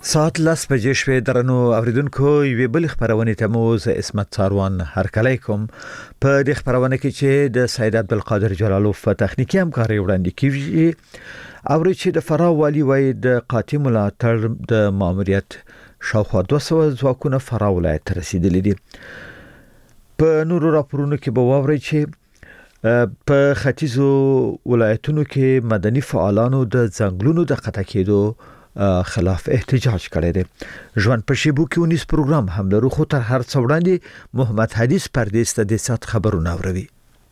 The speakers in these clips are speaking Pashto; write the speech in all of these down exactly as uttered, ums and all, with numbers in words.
ساعت لس بجې شوې درنو اوریدونکو یوې بل خبرونه ته مو ز اسمت څاروان هرکلی کوم په دې خبرونه کې چې د سید عبدالقادر جلالوف په تخنیکی همکاري وړاندې کیږي او چې د فراه والی وای د قاطع ملاتړ د ماموریت شاوخوا دوه سوه ځواکونه فراه ولایت ته رسیدلي دي. په نورو راپورونو کې به واورئ چې په ختیځو ولایتونو کې مدني فعالانو د ځنګلونو د قطع کېدو خلاف احتجاج کړی دی. ژوند په شیبو کې اونیس پروګرام هم لرو، خو تر هر څه وړاندې محمد حدیث پردیس ته د سات خبرونه اوري.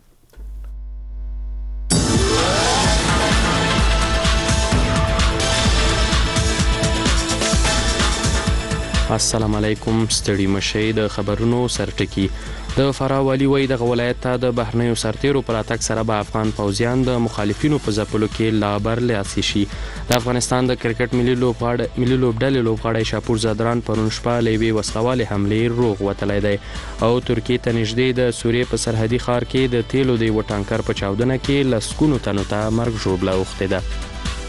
السلام علیکم. ستړي مشي د خبرونو سرټکی. د فراه والی وای د ولایت ته د بهرنیو سرتیرو پر اتک سره به افغان پوځیان د مخالفینو په ځپلو کې لابر لاسي شي. د افغانستان د کرکټ ملي لوبغاړي ملي لوبډلې لوبغاړی شاپور زادران پرون شپه لوي وسلواله حمله روغ وتلی دی او ترکیه ته نږدې د سوریې په سرحدي ښار کې د تیلو د یو ټانکر په چاودنه کې لسکونو تنو ته مرګ ژوبله اوښتې ده.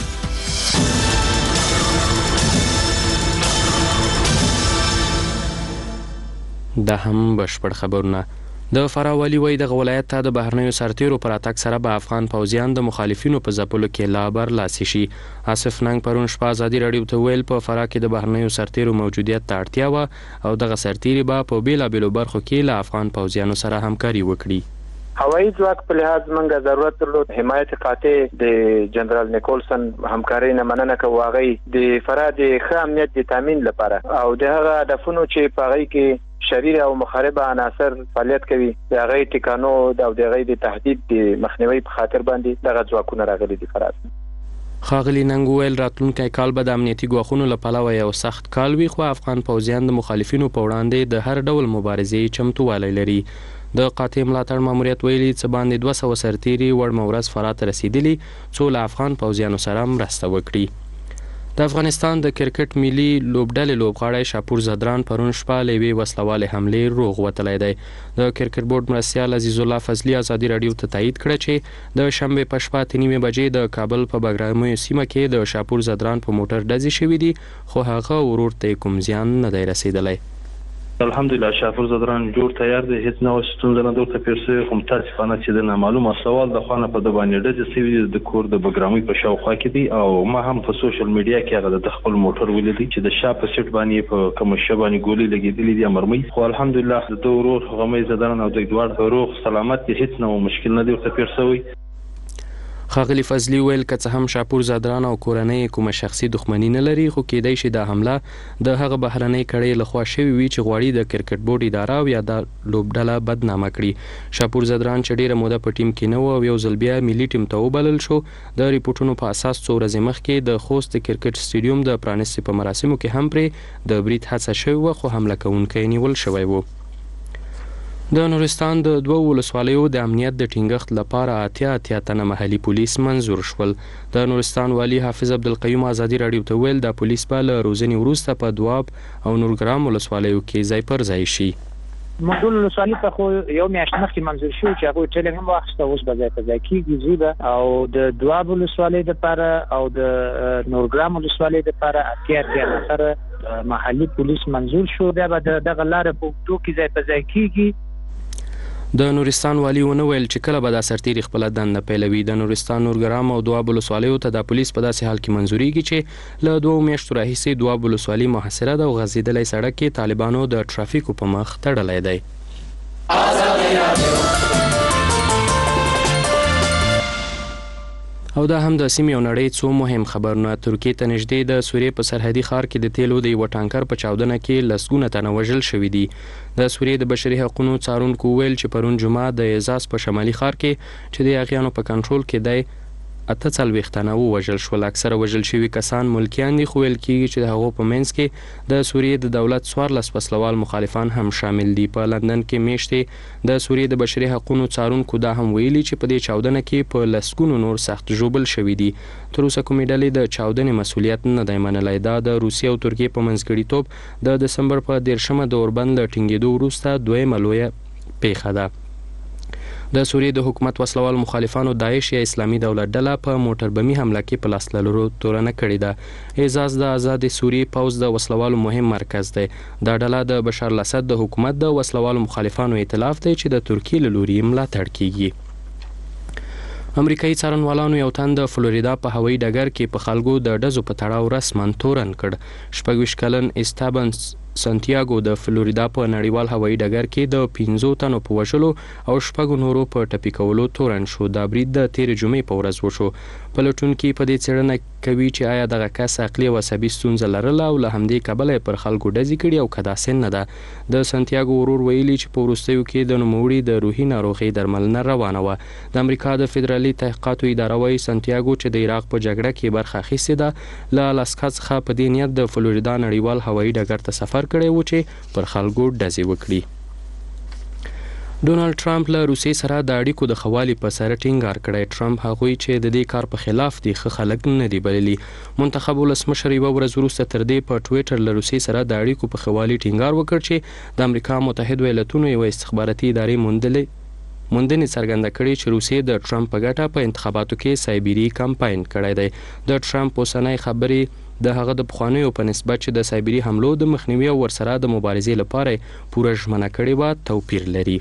دا هم بشپړ خبرونه. د فراه والی وای د ولایت ته د بهرنیو سرتیرو پر اتک سره به افغان پوځیان د مخالفینو په ځپلو کې لابر لاسي شي. آصف ننګ پرون شپه ازادي راډیو ته ویل په فراه کې د بهرنیو سرتیرو موجودیت ته اړتیا وه او دغه سرتیري به په بیلابیلو برخو کې له افغان پوځیانو سره همکاري وکړي. هوایي ځواک په لحاظ موږ ضرورت درلود. حمایت قاطع د جنرال نیکولسن همکاري نه مننه کوو. هغه د فراه د ښه امنیت د تامین لپاره او د هغه هدفونو چې په هغه کې شریر او مخالفه عناصر فعالیت کوي د هغه ټکانو او د هغه د تهدید د مخنیوي په خاطر باندې دغه ځواکونه راغلي دي. فرات خاغلی ننګ ویل راتلونکي کال به د امنیتي ګواښونو له پلوه یو سخت کال وي، خو افغان پوځیان د مخالفینو په وړاندې د هر ډول مبارزې چمتووالی لري. د قاطع ملاتړ ماموریت ویلي څه باندې دوه سوه سرتیري وړمه ورځ فراه ته رسیدلي څو له افغان پوځیانو سره مرسته وکړي. د افغانستان د کرکټ ملي لوبډلې لوبغاړی شاپور زادران پرون شپه له یوې وسلوالې حملې روغ وتلی دی. د کرکټ بورډ مرستیال عزیز الله فضلي ازادي راډیو ته تایید کړه چې د شنبې په شپه اته نیمې بجې د کابل په بګرامیو سیمه کې د شاپور زادران په موټر ډزې شوي دي، خو هغه ورور ته کوم زیان نه دی رسیدلی. الحمدلله شاپور زادران جوړ تیار دی، هیڅ نوې ستونزه نه درته پیښ شوې، خو متاسفانه چې د نامعلومه سوال د خوا نه په د باندې ډزې شوي د کور د بګرامۍ په شاوخوا کې دي او ما هم په سوشل میډیا کې هغه د خپل موټر ولیدی چې د شا په سیټ باندې په کوم شی باندې ګولۍ لګېدلې دي مرمۍ، خو الحمدلله د ورور غمې زادران او د دوړ روغ سلامت دي، هیڅ نو مشکل نه دی ورته پیښ شوی. خاغلی فضلی ویل که څه هم شاپور زادران او کورنۍ کومه شخصي دښمني نه لري، خو کېدای شي دا حمله د هغه بهرنۍ کړۍ لخوا شوې وي چې غواړي د کرکټ بورډ اداره او یا د لوبډله بدنامه کړي. شاپور زادران چې ډیره موده په ټیم کې نه و او یو ځل بیا ملي ټیم ته وبلل شو، د ریپورټونو په اساس څو ورځې مخکې د خوست کرکټ سټیډیوم د پرانیستي په مراسمو کې هم پرې د برید هڅه شوې وه، خو حمله کوونکی نیول شوی و. د نورستان د دوه ولسوالیو د امنیت د ټینګښت لپاره اتیا اتیا تنه محلي پولیس منظور شول. د نورستان والی حافظ عبدالقیوم ازادي راډیو ته ویل د پولیس به له روزنې وروسته په دواب او نورګرام ولسوالیو کې ځای پر ځای شي. موږ ولسوالي ته خو یو میاشت مخکې منظور شو چې هغوی ټریننګ هم واخیسته، اوس به ځای په ځای کېږي. زی به او د دواب ولسوالۍ دپاره او د نورګرام ولسوالۍ دپاره اتیا اتیا نفره محلي پولیس منظور شو. بیا به د دغه لارې په اوږدو کې ځای په ځای کېږي. د نورستان والی ونه ویل چې کله به دا سرتیري خپله دنده پیلوي. د نورستان نورګرام او دواب ولسوالیو ته د پولیس په داسې حال کې منظوریږي چې له دوو میاشتو راهیسې دواب ولسوالي محاصره ده او غځېدلی سړک کې طالبانو د ټرافیکو په مخ تړلی دی. او دا هم د سیمې او نړۍ څو مهم خبرونه. ترکیه ته نږدې د سوریې په سرحدي ښار کې د تیلو د یوه ټانکر په چاودنه کې لسګونه تنه وژل شوي دي. د سوریې د بشري حقونو څارونکو ویل چې پرون جمعه د اعزاز په شمالي ښار کې چې د هغیانو په کنټرول کې دی اته څلوېښت تنه ووژل شول. اکثره وژل شوي کسان ملکیان دي، خو ویل کېږي چې د هغو په منځ کې د سوریې د دولت څوارلس وسلوال مخالفان هم شامل دي. په لندن کې میاشتې د سوریې د بشري حقونو څارونکو دا هم ویلي چې په دې چاودنه کې په لسګونو نور سخت ژوبل شوي دي. تر اوسه کومې ډلې د چاودنې مسؤلیت نه دی منلی. دا د روسیې او ترکیې په منځګړیتوب د دسمبر په دېرشمه د اوربند له ټینګېدو وروسته دویمه لویه پیښه ده. د سوریې د حکومت وسلوال مخالفانو داعش یا اسلامي دولت ډله په موټر بمي حمله کې په لاس لرلو تورنه کړې ده. اعزاز د آزاد سوریې پوز د وسلوالو مهم مرکز دی. دا ډله د بشار الاسد د حکومت د وسلوالو مخالفانو ائتلاف دی چې د ترکیې له لوري ملاتړ کیږي. امریکایي څارنوالانو یو تن د فلوریدا په هوایي ډګر کې په خلکو د ډزو په تړاو رسماً تورن کړ. شپږ ویشت کلن استابن سانتیاګو د فلوریدا په نړیوال هوایي ډګر کې د پنځو تنو په وژلو او شپږو نورو په ټپي کولو تورن شو. دا برید د تېرې جمعې په ورځ وشو. پلټونکي په دې څېړنه کوي چې آیا دغه کس عقلي او عصبي ستونزه لرله او له همدې کبله پر خلکو ډزې کړي او که داسې نه ده. د سانتیاګو ورور ویلي چې په وروستیو کې د نوموړي د روحي ناروغۍ درملنه روانه وه. د امریکا د فدرالي تحقیقاتو اداره وایي سانتیاګو چې د عراق په جګړه کې برخه اخیستې ده له الاسکا څخه په دې نیت د فلوریدا نړیوال هوایي ډګر ته سفر کړی و چې پر خلکو ډزې وکړي. ډونالد ټرمپ له روسیې سره د اړیکو د ښه والي په سر ټینګار کړی. ټرمپ هغوی چې د دې کار په خلاف دي ښه خلک نه دي بللي. منتخب ولسمشر یوه ورځ وروسته تر دې په ټویټر له روسیې سره د اړیکو په ښه والي ټینګار وکړ چې د امریکا متحد ایالتونو یوه استخباراتي ادارې موندلې موندنې څرګنده کړې چې روسیې د ټرمپ په ګټه په انتخاباتو کې سایبري کمپاین کړی دی. د ټرمپ اوسنۍ خبرې د هغه د پخوانیو په نسبت چې د سایبري حملو د مخنیوي او ورسره د مبارزې لپاره پوره ژمنه کړې وه توپیر لري.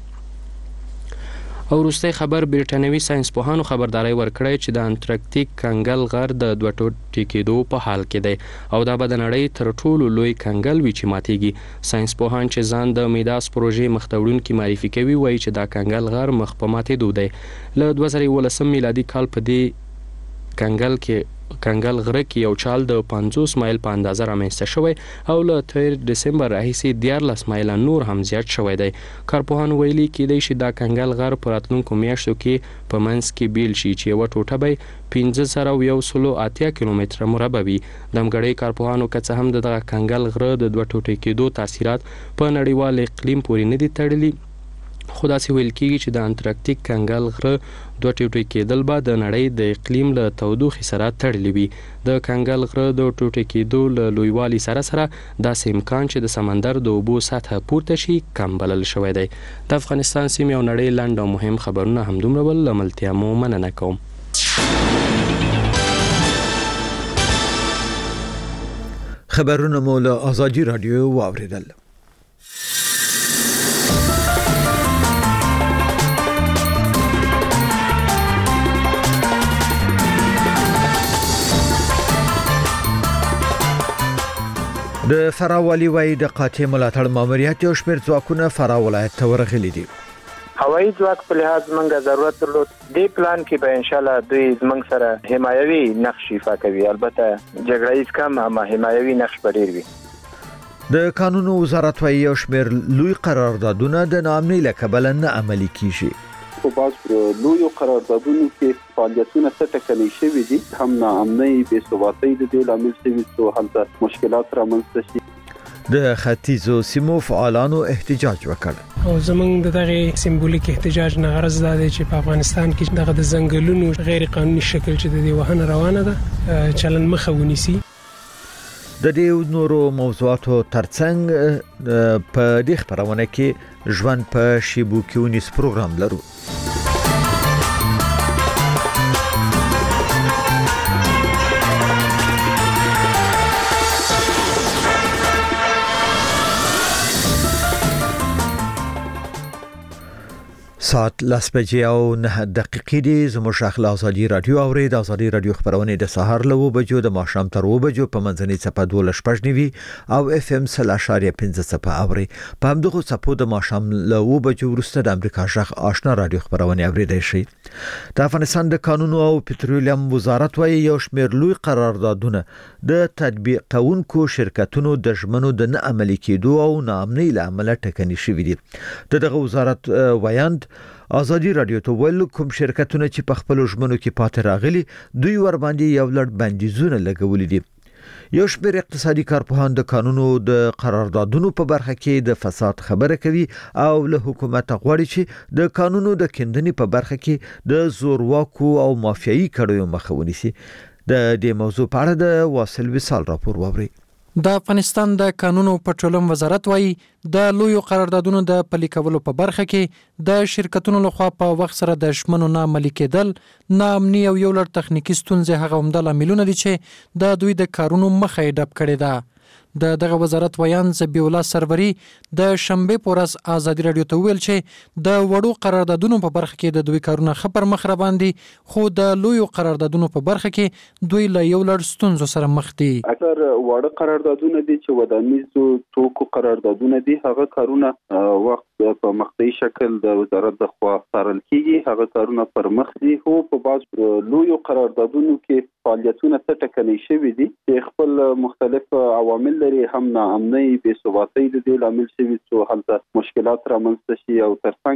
او وروستی خبر برټانوي ساینسپوهانو خبرداری ورکړی چې د انټارکټیک کنګل غر د دوه ټوټې کېدو په حال کې دی او دا به د نړۍ تر ټولو لوی کنګل وي چې ماتیږي. ساینسپوهان چې ځان د میداس پروژې مخ ته وړونکي معرفي کوي وایي چې دا کنګل غر مخ په ماتېدو دی. له دوه زره یولسم میلادي کال په دې کنګل کې کنګل غره کې یو چال د پنځوس مایل په اندازه رامنځته شوی او له تیر دسمبر راهیسې دیارلس مایله نور هم زیات شوی دی. کارپوهان ویلي کېدای شي دا کنګل غر په راتلونکو میاشتو کې په منځ کې بیل شي چې یوه ټوټه به پنځه زره او یو سلو اتیا کیلومتره مربع وي. د همګړۍ کارپوهانو که څه هم د دغه کنګل غره د دوه ټوټې کېدو تاثیرات په نړیوال اقلیم پورې نه دي تړلي، خو داسې ویل کېږي چې د انټارکټیک کنګل غره دوه ټوټې کېدل به د نړۍ د اقلیم له تودوخې سره تړلي وي. د کنګل غره د ټوټې کېدو له لویوالي سره سره داسې امکان چې د سمندر د اوبو سطحه پورته شي کم بلل شوی دی. د افغانستان سیمې او نړۍ لنډ او مهم خبرونه همدومره ول. له ملتیا مو مننه کوم. خبرونه مو له آزادي رادیو واوریدل. د فراه والي وایي د قاطع ملاتړ ماموریت یو شمېر ځواکونه فراه ولایت ته ورغلي دي. هوایي ځواک په لحاظ موږ ضرورت درلود. دې پلان کې به ان شاء الله دوی موږ سره حمایوي نقش ایفا کوي. البته جګړه‌ییز کم اما حمایوي نقش به ډېر وي. د قانونو وزارت وایي یو شمېر لوی قراردادونه د ناامنۍ له کبله نه عملي کیږي. په باز لوی قراردادونو کې فعالیتونه څه ټکنۍ شوي دي، هم ناامنۍ بې ثباتۍ د دې لامل شوي چې هلته مشکلات رامنځته شي. د ختیځو سیمو فعالانو احتجاج وکړ او زمونږ د دغه سمبولیک احتجاج نه غرض دا دی چې په افغانستان کې دغه د ځنګلونو غیر قانوني شکل چې د دې وهنه روانه ده چلن مخه ونیسي. د دې نورو موضوعاتو ترڅنګ په دې خبرونه کې ژوند په شیبو کې ونیس پروګرام لرو. ساعت لس بجې او نه دقیقې دي. زموږ شاخله آزادي رادیو اورید. آزادي رادیو خبرونه د سهار له اوه بجو د ماښام تر اوه بجو په منځنۍ څپه دولس شپږ نوي او اف ام سل اشاریه پنځه څپه اوري. په همدغه څپو د ماښام له اوه بجو وروسته د امریکا شاخ آشنا رادیو خبرونه اوریدای شي. د افغانستان د قانونو او پټرولیم وزارت وایي یو شمېر لوی قراردادونه د تطبیقونکو شرکتونو د ژمنو د نه عملي کېدو او ناامنۍ له امله ټکنۍ شوي دي. دغه وزارت وایاند آزادي رادیو ته ویل کوم شرکتونه چې په خپل ژمنو کې پاتې راغلي دوی ور باندې یو لړ بندیزونه لګولي دي. یو شمېر اقتصادي کارپوهان د قانونو د قراردادونو په برخه کې د فساد خبره کوي او له حکومت غواړي چې د قانونو د کیندنې په برخه کې د زورواکو او مافیایي کړیو مخه ونیسي. د دې موضوع په اړه د واصل وصال راپور واوري. د افغانستان د قانونو پټرولم وزارت وایي د لویو قراردادونو د پلي کولو په برخه کې د شرکتونو لخوا په وخت سره د شمنو نه عملي کېدل، ناامني او یو لړ تخنیکي ستونزې هغه عمده لاملونه دي چې د دوی د کارونو مخه یې ډپ کړې ده. د دغه وزارت ویان زبیح الله سروري د شنبې په ورځ ازادي راډیو ته ویل چې د وړو قراردادونو په برخه کې د دوی کارونه خبر مخ را باندې، خو د لویو قراردادونو په برخه کې دوی له یو لړ ستونزو سره مخ دي. اکثر وړ قراردادونه دي چې ودانیزو توکو قراردادونه دي، هغه کارونه وخت په مختصي شکل د وزارت د خوا څارل کیږي، هغه کارونه پر مخ دي. خو په بعض لویو قراردادونو کې فعالیتونه څه ټکنۍ شوي دي چې خپل مختلف عوامل لري، هم ناامنۍ، بې ثباتۍ د دې لامل شوي چې هلته مشکلات رامنځته شي، او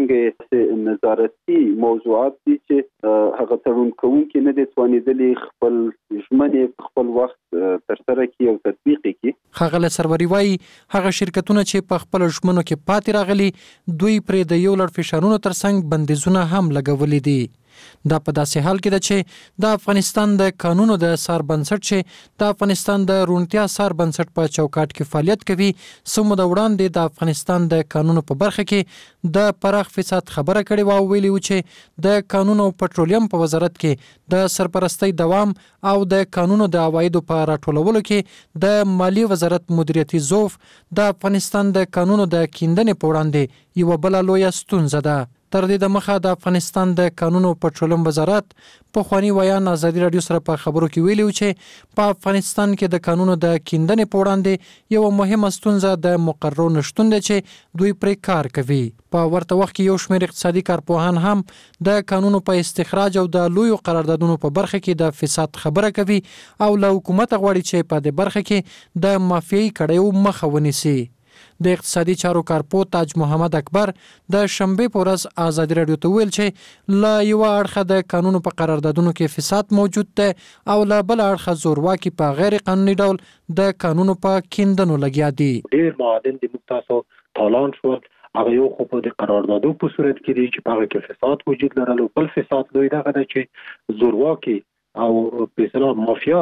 ترڅنګ نظارتي موضوعات دي چې هغه تړون کوونکي نه دي توانېدلي خپل ژمنې خپل وخت ترسره کړي او تطبیق کړي. ښاغلی سروري وایي هغه شرکتونه چې په خپل ژمنو کې پاتې راغلي دوی پرې د یو لړ فشارونو ترڅنګ بندیزونه هم لګولي دي. دا په داسې حال کې ده چې د افغانستان د قانونو د سار بنسټ چې د افغانستان د روڼتیا سار بنسټ په چوکاټ کې فعالیت کوي، سمو د وړاندې د افغانستان د قانونو په برخه کې د پراخ فساد خبره کړې و او ویلي و چې د قانونو او پټرولیم په وزارت کې د سرپرستۍ دوام او د قانونو د عوایدو په راټولولو کې د مالی وزارت مدیریتي ضعف د افغانستان د قانونو د کیندنې په وړاندې یوه بله لویه ستونزه ده. تر دې د مخه د افغانستان د قانونو پټرولم وزارت په خواني ویان ازادي راډیو سره په خبرو کې ویلي چې په افغانستان کې د قانونو د کیندنې په وړاندې یو مهمه ستونزه د مقررو نشتون دی چې دوی پرې کار کوي. په ورته وخت کې یو شمېر اقتصادي کارپوهان هم د قانونو په استخراج او د لویو قراردادونو په برخه کې د فساد خبره کوي او له حکومت غواړي چې په دې برخه کې د مافیایي کړیو مخه ونیسي. د اقتصادي چارو کارپو تاج محمد اکبر د شنبې په ورځ ازادي راډیو ته ویل چې له یو اړخه د قانونو په قراردادونو کې فساد موجود دی او له بل اړخه زورواکي په غیر قانوني ډول د قانونو په کیندنو لګیا دي. ډیر معادن د متاسو تالان شو، هغه یو خو په قراردادو په صورت کې دي چې په هغه کې فساد وجود لري، بل فساد لوی دغه دی چې زورواکي او په اصطلاح مافیا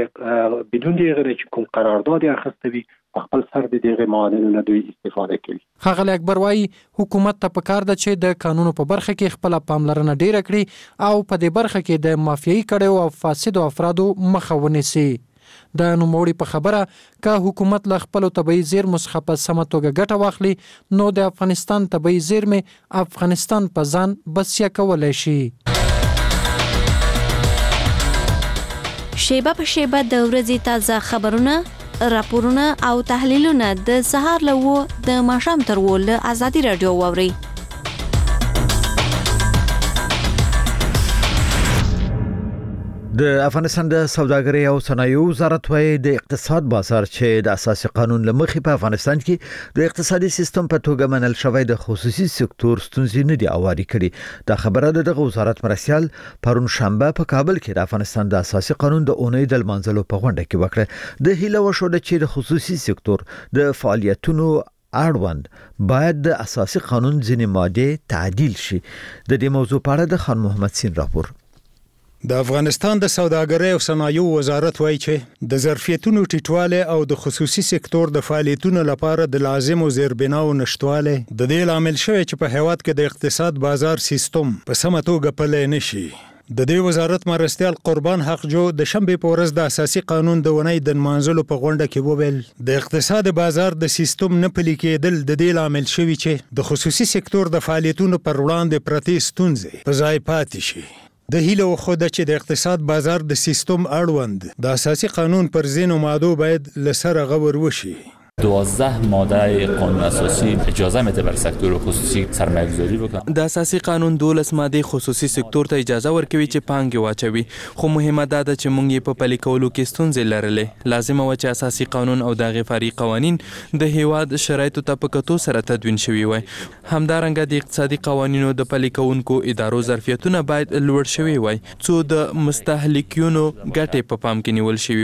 د بدون دیغه چې کوم قرارداد اخیسته وي خپل سر د دغه معادن نه دوی استفاده کوي. ښاغلی اکبر وایي حکومت ته پکار ده چې د قانونو په برخه کې خپل پاملرنه ډیره کړي او په دې برخه کې د مافیایي کړیو او فاسدو افرادو مخه ونیسي. د نوموړي په خبره که حکومت له خپلو طبیعي زیرمو څخه په سمه توګه ګټه واخلي نو د افغانستان طبیعي زیرمې افغانستان په ځان بسیا کولی شي. شیبه په شیبه د ورځې تازه خبرونه، راپورونه او تحلیلونه د سهار له و د ماښام تر و له ازادي راډیو واورئ. د افغانستان د سوداګرۍ او صنایعو وزارت وايي د اقتصاد بازار چې د اساسي قانون لمخې په افغانستان کې د اقتصادي سیستم په توګه منل شوی د خصوصي سکتور ستونزې نه دي اواري کړي. دا خبره د دغه وزارت مرسیال پرون شنبه په کابل کې د افغانستان د اساسي قانون د اونۍ د لمانځلو په غونډه کې وکړه. د هیله وشوه چې د خصوصي سکتور د فعالیتونو اړوند باید د اساسي قانون ځینې ماده تعدیل شي. د دې موضوع په اړه د خان محمد سین راپور. د افغانستان د سوداګرۍ او صنایعو وزارت وایي چې د ظرفیتونو ټیټواله او د خصوصي سکتور د فعالیتونو لپاره د لازمو زیربناو نشټواله د دې لامل شوی چې په هیواد کې د اقتصاد بازار سیستم په سمه توګه پلی نشي. د دې وزارت مرستیال قربان حق جو د شنبې په ورځ د اساسي قانون د ونې د منځلو په غونډه کې وویل د اقتصاد بازار د سیستم نه پلي کېدل د دې لامل شوی چې د خصوصي سکتور د فعالیتونو پر وړاندې پرتې ستونزې په ځای پاتې شي. د هیله وخوده چې د اقتصاد بازار د سیستم اړوند د اساسي قانون پر ځینو مادو باید لسره غور وشي. دوازده ماده قانون اساسی اجازه میده بر سکتور خصوصی سرمایه گذاری بکنه. د اساسي قانون دولس ماده خصوصي سکتور ته اجازه ورکوي چې پانګه واچوي، خو مهمه ده چې موږ یې په پلي کولو کې ستونزې لرلې. لازمه و چې اساسي قانون او د غفاري قوانین د هیواد شرایطو ته په کتو سره تدوین شوي وای. همدارنګه د اقتصادي قوانینو د پلي کوونکو ادارو ظرفیتونه باید لوړ شوي وای څو د مستهلکینو ګټې په پام کې نیول شوي وای.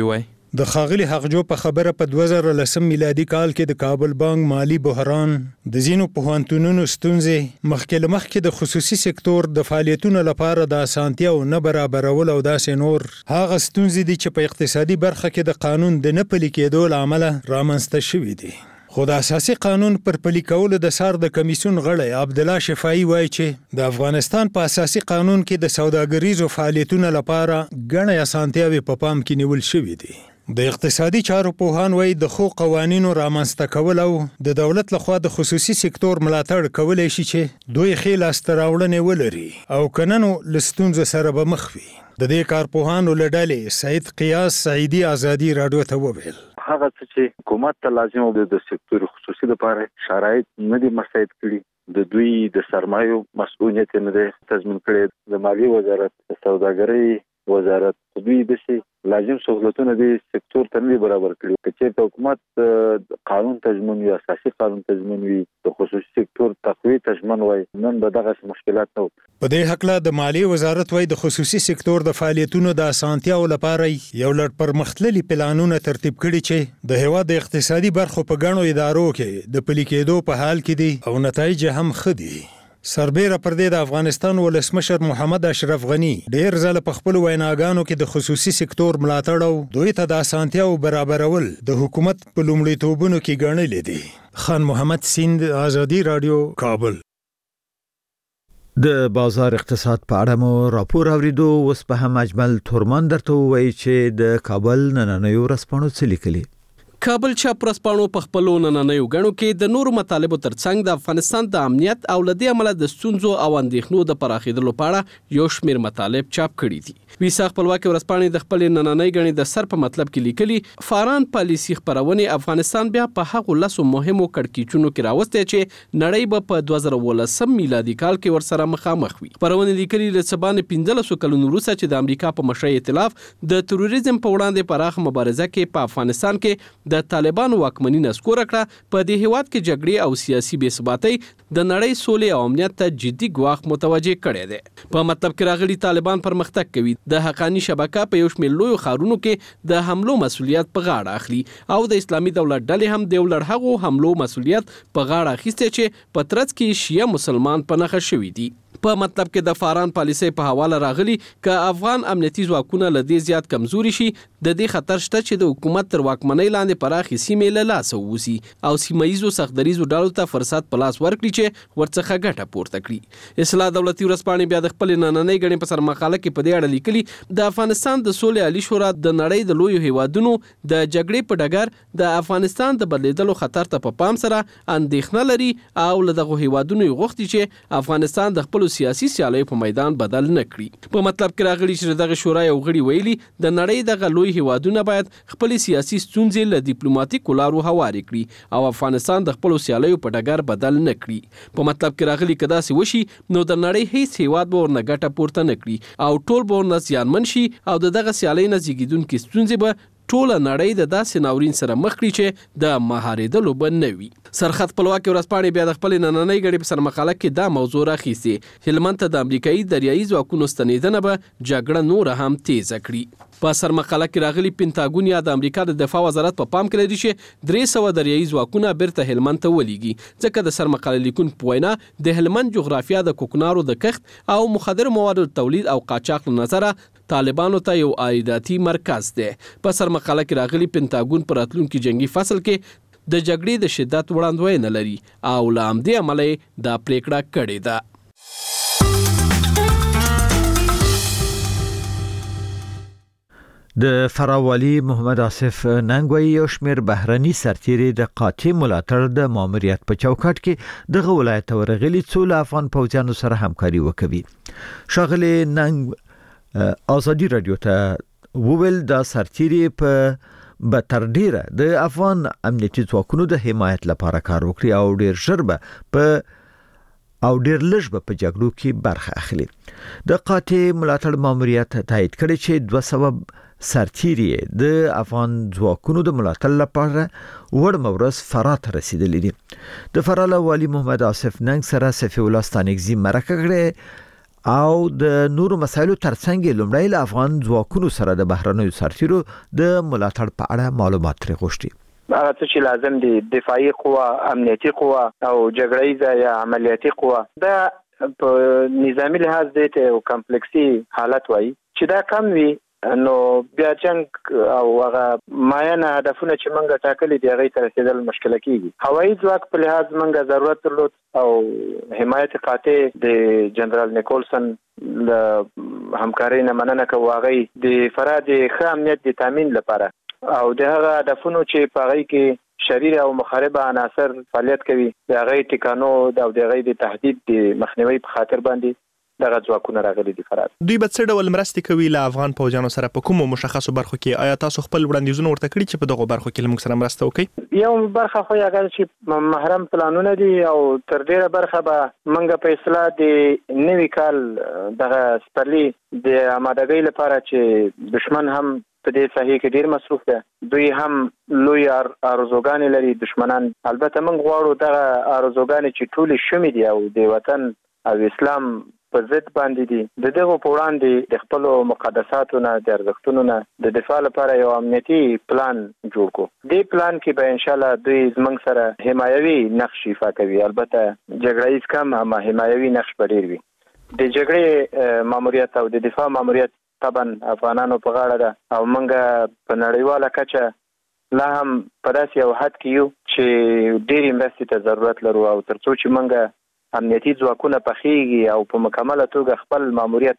د خاغلی حقجو په خبره په دوه زره لسم میلادي کال کې د کابل بانک مالی بحران د زینو پوهنتونونو ستونزې مخکې له مخکې د خصوصي سکتور د فعالیتونو لپاره د اسانتیا او نه برابرول او داسې نور هغه ستونزې دي چې په اقتصادي برخه کې د قانون د نه پلي کېدو له امله رامنځته شوي دي. خو د اساسي قانون پر پلي کولو د سار د کمیسیون غړی عبدالله شفاعي وایي چې د افغانستان په اساسي قانون کې د سوداګریزو فعالیتونو لپاره ګڼې اسانتیاوې په پام کې نیول شوي دي. د اقتصادي چارو پوهان وایي د خو قوانینو رامنځته کول او د دولت لخوا د خصوصي سکتور ملاتړ کولی شي چې دوی ښې لاسته راوړنې ولري او که نه نو له ستونزو سره به مخ وي. د دې کارپوهانو له ډلې سعید قیاس سعیدي ازادي راډیو ته وویل هغه څه چې حکومت ته لازم او د سکتور خصوصي لپاره شرایط نه دي مساعد کړي د دوی د سرمایو مسؤلیت نه دی تضمین کړي د مالیې وزارت د سوداګرۍ وزارت دوی د لازم سہولتونه د سکتور ته نه برابر کړي چې حکومت قانون تضمین یا اساسي قانون تضمین وي د خصوصي سکتور تقویت تضمین وي نن به دغه مشکلات نه. په دې حق له د مالیې وزارت وایي د خصوصي سکتور د فعالیتونو د اسانتیاو لپاره یو لړ پرمختللي پلانونه ترتیب کړي چې د هیواد د اقتصادي برخو په ګڼو ادارو کې د پلي کېدو په حال کې دي او نتایج هم ښه دي. سربیره پر دې د افغانستان ولسمشر محمد اشرف غنی ډیر ځله په خپل ویناګانو کې د خصوصي سکتور ملاتړ او دوی ته د اسانتیاو برابرول د حکومت په لومړیتوبونو کې ګڼلې دي. خان محمد سیند آزادی رادیو کابل. د بازار اقتصاد په اړه مو راپور اوریدو. اوس په هم اجمل تورمان درته وایي چې د کابل نننیو ورځپاڼو څه لیکلي. کابل چاپ ورځپاڼو په خپلو نننیو غړو کې د نورو مطالبو ترڅنګ د افغانستان د امنیت او لدی عمله د ستونزو او اندېښنو د پراخېدلو په اړه یو شمېر مطالب چاپ کړي دي. ویسا خپلواکي ورځپاڼې د خپل نننۍ غړي د سر په مطلب کې لیکلي فاران پالیسي خبرونه افغانستان بیا په هغو لاسو مهمو کړکېچونو کې راوستي چې نړۍ به په دوه زره ولسم میلادي کال کې ورسره مخامخ وي. خبرونه لیکلي ل سبان پنځلس کلونو وروسته چې د امریکا په مشرۍ ائتلاف د تروریزم په وړاندې پراخ مبارزه کې په افغانستان کې د طالبانو واکمني نسکور کړه په دې هیواد کې جګړې او سیاسي بې ثباتۍ د نړۍ سولې او امنیت ته جدي ګواښ متوجه کړی دی. په مطلب کې راغلي طالبان پرمختګ کوي د حقانی شبکه په یو شمېر لویو ښارونو کې د حملو مسؤلیت په غاړه اخلي او د اسلامي دولت ډلې هم د ولړ هغو حملو مسؤلیت په غاړه اخیسته چې په ترڅ کې شیعه مسلمان په نخښه شوي دي. په مطلب کې د فاران پالیسي په حواله راغلي ک افغان امنیتي ځواکونه لدی زیات کمزوري شي د دې خطر شته چې د حکومت تر واکمنۍ لاندې پراخي سیمې له لاسه ووسي او سیمایزو سختدریزو ډلو ته فرصت په لاس ورکړي چې ورڅخه ګټه پورته کړي. اصلاح دولتي ورځپاڼې بیا د خپل نننۍ غړي په سر مقاله کې په دې اړه لیکلي د افغانستان د سولې عالی شورا د نړۍ د لویو هیوادونو د جګړې په ډګر د افغانستان د بدلیدلو خطر ته په پام سره اندېښنه لري او له دغه هیوادونو غوښتي چې افغانستان د خپل سیاسي سیالۍ په میدان بدل نه کړي. په مطلب کې راغلي چې دغه شورا یو غړي ویلي د نړۍ دغه لوی هیوادونه باید خپل سیاسي ستونزې له ډیپلوماټیکو لارو هوارې کړي او افغانستان د خپل سیالیو په ډګر بدل نه کړي. په مطلب کې راغلي کدا سي وشي نو د نړۍ هیڅ هیواد به ورنه ګټه پورته نه کړي او ټول به ورنه زیانمن شي او دغه سیالۍ نه زیږیدونکې ستونزې به ټول نړۍ د داسې ناورین سره مخ کړي چې د مهاریدلو به نه وي. سرخط خپلواکي ورځپاڼې بیا د خپل نننۍ غړي په سر مقاله کې دا موضوع راخیستې هلمند ته د امریکایي دریایي ځواکونو ستنېدنه به جګړه نور هم تیزه کړي. په سر مقاله کې راغلي پینټاګون یا د امریکا د دفاع وزارت په پام کې لري چې درې سوه دریایي ځواکونه بیرته هلمند ته ولېږي ځکه د سر مقاله لیکونکو په وینا د هلمند جغرافیا د کوکنارو د کښت او مخدر موادو تولید او قاچاق له نظره طالبانو ته یو عایداتي مرکز دی. په سر مقاله کې راغلي پینټاګون پر راتلونکي جنگي فصل کې د جګړې د شدت وړاندوینه لري او له همدې امله دا پریکړه کړې ده. د فراوالي محمد آصف ننګوي یو شمېر بهرني سرتیري د قاطع ملاتړ د ماموریت په چوکاټ کې دغه ولایت ورغلي څو له افغان پوځیانو سره همکاري وکوي. ښاغلي ننګ آزادي رادیو ته وویل دا سرتیري په به تر ډیره د افغان امنیتي ځواکونو د حمایت لپاره کار وکړي او ډیر ژر به په او ډیر لږ به په جګړو کې برخه اخلي. د قاطع ملاتړ ماموریت تایید کړی چې دوه سوه سرتیري د افغان ځواکونو د ملاتړ لپاره وړ مورز فراه ته رسیدلي دي. د فراه والي محمد آصف ننګ سره سفیر الله ستانکزي مرکه کړې او د نورو مسایلو ترڅنګ لومړی له افغان ځواکونو سره د بهرنیو سرتیرو د ملاتړ په اړه معلومات ترې غوښتي. هغه څه چې لازم دي دفاعي قوا، امنیتي قوا او جګړیزه یا عملیاتي قوا، دا په نظامی لحاظ د یو کمپلیکسي حالت وایي چې دا کم وي، نو بیا جنگ او هغه ماینه هدفونه چې موږ ټاکلي دي هغه ته رسیدل مشکل کیږي. هوایي ځواک په لحاظ موږ ضرورت درلود او حمایت قاطع د جنرال نیکولسن له همکارۍ نه مننه کوو، هغه د فراد ښه امنیت د تامین لپاره او د هغه هدفونو چې په هغه کې شریر او مخالفه عناصر فعالیت کوي د هغه ټیکانو او د هغه د تهدید د مخنیوي په خاطر باندې دغه ځواکونه راغلي دي. فراد دوی به څه ډول مرستې کوي له افغان پوځیانو سره په کومو مشخصو برخو کې؟ آیا تاسو خپل وړاندیزونه ورته کړي چې په دغه برخو کې موږ سره مرسته وکړي؟ یو برخه خو هغه چې محرم پلانونه دي او تر ډیره برخه به موږ په اصلاح د نوي کال دغه سپرلی د آمادګۍ لپاره چې دشمن هم په دې ساحې کې ډیر مصروف ده، دوی هم لوی ارزوګانې لري دشمنان. البته موږ غواړو دغه ارزوګانې چې ټول شومې دي او د وطن او اسلام په ضد باندې دي، د دغه په وړاندې د خپل مقدساتو نه د ارزښتونو نه د دفاع لپاره یو امنیتي پلان جوړ کو. دې پلان کې به ان شاء الله دوی زموږ سره حمایوي نقش ایفا کوي، البته جګړه‌ییز کم هم حمایوي نقش ډیر وي. د جګړې ماموریت او د دفاع ماموریت طبعا افغانانو په غاړه ده او موږ په نړیواله کچه لا هم په داسې یو حد کې یو چې ډېرې مرستې ته ضرورت لرو او ترڅو چې موږ امنیتي ځواکونه پخېږي او په مکمله توګه خپل ماموریت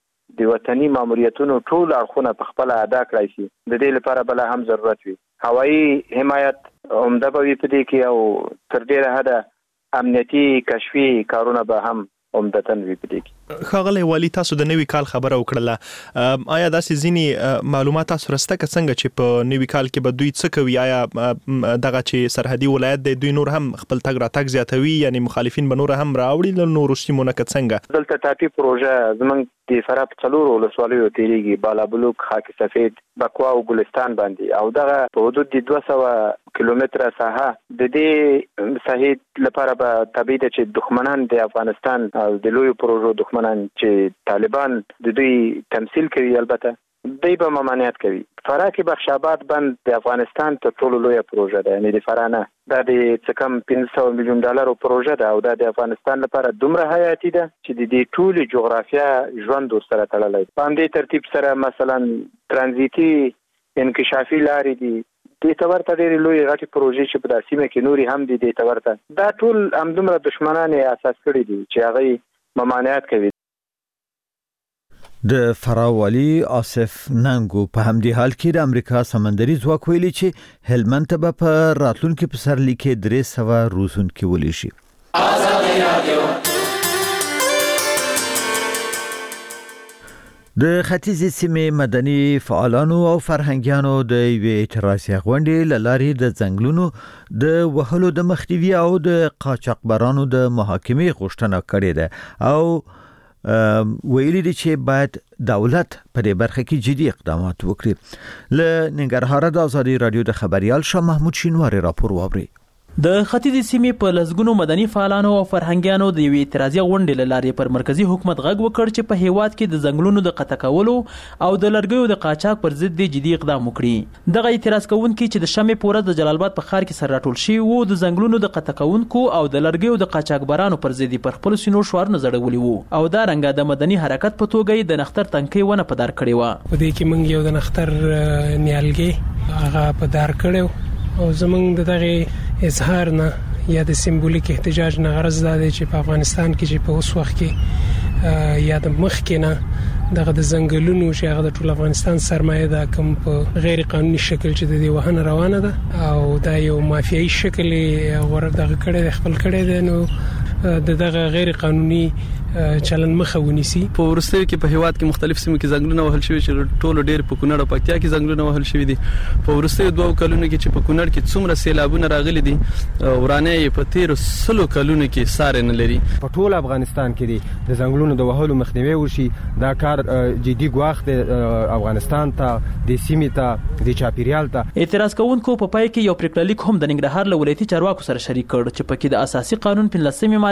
د وطني ماموریتونو ټول اړخونه په خپل ادا کړای شي، د دې لپاره بل هم ضرورت وي. هوایي حمایت عمده به وي په دې کې او تر ډیره حده امنیتي کشفي کارونه به هم عمدتاً وي په دې کې. ښاغلی والي، تاسو د نوي کال خبره وکړله، آیا داسې ځینې معلومات تاسو راسته که څنګه چې په نوي کال کې به دوی څه کوي؟ آیا دغه چې سرحدي ولایت دی دوی نور هم خپل تګ راتګ زیاتوي، یعنی مخالفین به نور هم راوړي له نورو سیمو نه که څنګه؟ دلته ټاپي پروژه زموږ د فراه په څلورو ولسوالیو تېرېږي، بالابلوک، خاک سفید، بکوا او ګلستان باندې، او دغه په حدود د دوه سوه کیلومتره ساحه د دې ساحې لپاره به طبیعي ده چې دښمنان د افغانستان او د لویو پروژو دښمنان چې طالبان د دوی تمثيل کوي، البته دوی به ممانعت کوي. فراه کې بخش آباد بند د افغانستان تر ټولو لویه پروژه ده، یعنی د فراه نه دا د څه کم پنځه سوه میلیون ډالرو پروژه ده او دا د افغانستان لپاره دومره حیاتي ده چې د دې ټولې جغرافیا ژوند سره تړلی ده. په همدې ترتیب سره مثلا ترانزیتي انکشافي لارې دي، دې ته ورته ډېرې لویې غټې پروژې چې په دا سیمه کې نورې هم دي، دې ته ورته دا ټول همدومره دښمنان یې اساس کړي دي چې هغه ممانعت کوي. د فراه والي آصف ننګو په همدې حال کې د امریکا سمندري ځواک ویلي چې هلمند ته به په راتلونکي پسرلي کې درې سوه روزونکي ولیږي. د ختیځې سیمې مدني فعالانو او فرهنګیانو د یوې اعتراضي غونډې له لارې د ځنګلونو د وهلو د مخنیوي او د قاچاقبرانو د محاکمې غوښتنه کړې ده او ویلي دي چې باید دولت په دې برخه کې جدي اقدامات وکړي. له ننګرهار د ازادي رادیو د خبريال شاه محمود شینواری راپور واوري. د ختیځې سیمې په لسګونو مدني فعالانو او فرهنګیانو د یوې اعتراضي غونډې له لارې پر مرکزی حکومت غږ وکړ چې په هیواد کې د ځنګلونو د قطع کولو او د لرګیو د قاچاق پر ضد جدي اقدام وکړي. دغه اعتراض کوونکي چې د شمې په ورځ د جلال آباد په ښار کې سره راټول شوي وو، د ځنګلونو د قطع کوونکو او د لرګیو د قاچاقبرانو پر ضد پر خپلو سینو شعارونه ځړولي وو او دا رنګه د مدني حرکت په توګه یې د نښتر تنکۍ ونه په دار کړې وه. په دې کې موږ یو د نښتر نیالګي هغه په دار کړی او زموږ د دغه اظهار نه یا د سمبولیک احتجاج نه غرض دا دی چې په افغانستان کې چې په اوس وخت کې یا د مخ کې نه دغه د ځنګلونو چې هغه د ټول افغانستان سرمایه ده کوم په غیر قانوني شکل چې د دې وهنه روانه ده او دا یو مافیایي شکل غوړ دغه کړي خپل کړي دی، نو د دغه غیر قانوني چلن مخه ونیسي. په ورستیو کې په هیواد کې مختلف سیمو کې ځنګلونه وهل شوي چې ټولو ډېر په کونړ او پکتیا کې ځنګلونه وهل شوي دي. په ورستیو دوه کلونو کې چې په کونړ کې څومره سیلابونه راغلي دي ورانه یې په تیرو سلو کلونو کې سار نه لري. په ټول افغانستان کې دي د ځنګلونو د وهلو مخنیوي وشي، دا کار جدي ګواښ دی افغانستان ته، د سیمې ته، د چاپیریال ته. اعتراض کوونکو په پای کې یو پریکړه لیک هم د ننګرهار له ولایتي چارواکو سره شریک کړ چې پکې د اساسي قانون پنځلسمې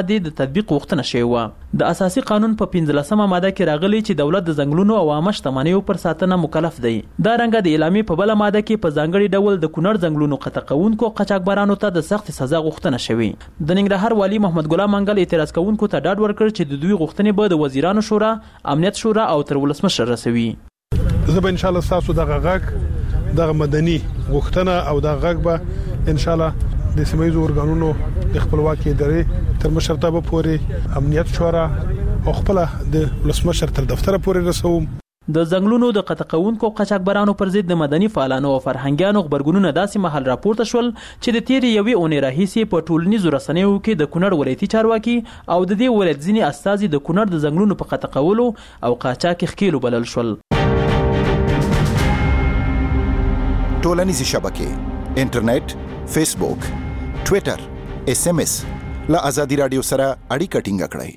ماده د تطبیق غوښتنه شوې و. د اساسي قانون په پنځلسمه ماده کې راغلي چې دولت د ځنګلونو او عامه شتمنیو پر ساتنه مکلف دی. دا رنګه د اعلامیې په بله ماده کې په ځانګړي ډول د کونړ ځنګلونو قطع کوونکو قاچاقبرانو ته د سخت سزا غوښتنه شوې. د ننګرهار والي محمد ګلام منګل اعتراض کوونکو ته ډاډ ورکړ چې د دوی غوښتنې به د وزیرانو شورا، امنیت شورا او تر ولسمشر رسوي. زه به ان شاء الله تاسو دغه غږ دغه مدني غوښتنه او دغه غږ به ان شاء الله د سیمایي اورګانونو د خپلواکي ادارې تر مشرتابه پورې امنیت شورا او خپل د ولسمشر تر دفتر پورې رسوم. د ځنګلونو د قطع کوونکو قاچاقبرانو پر ضد د مدني فعالانو او فرهنګیانو خبرګونونه داسې مهال راپورته شول چې د تیرې یوې اونۍ راهیسې په ټولنیزو رسنیو کې د کونړ ولایتي چارواکي او د دې ولایت ځینې استازي د کونړ د ځنګلونو په قطع کولو او قاچاق ښکیلو بلل شول. ټولنیزې شبکې انټرنیټ، فیسبوک، ټویټر، اس ام اس له ازادي رادیو سره اړیکه ټینګه کړئ.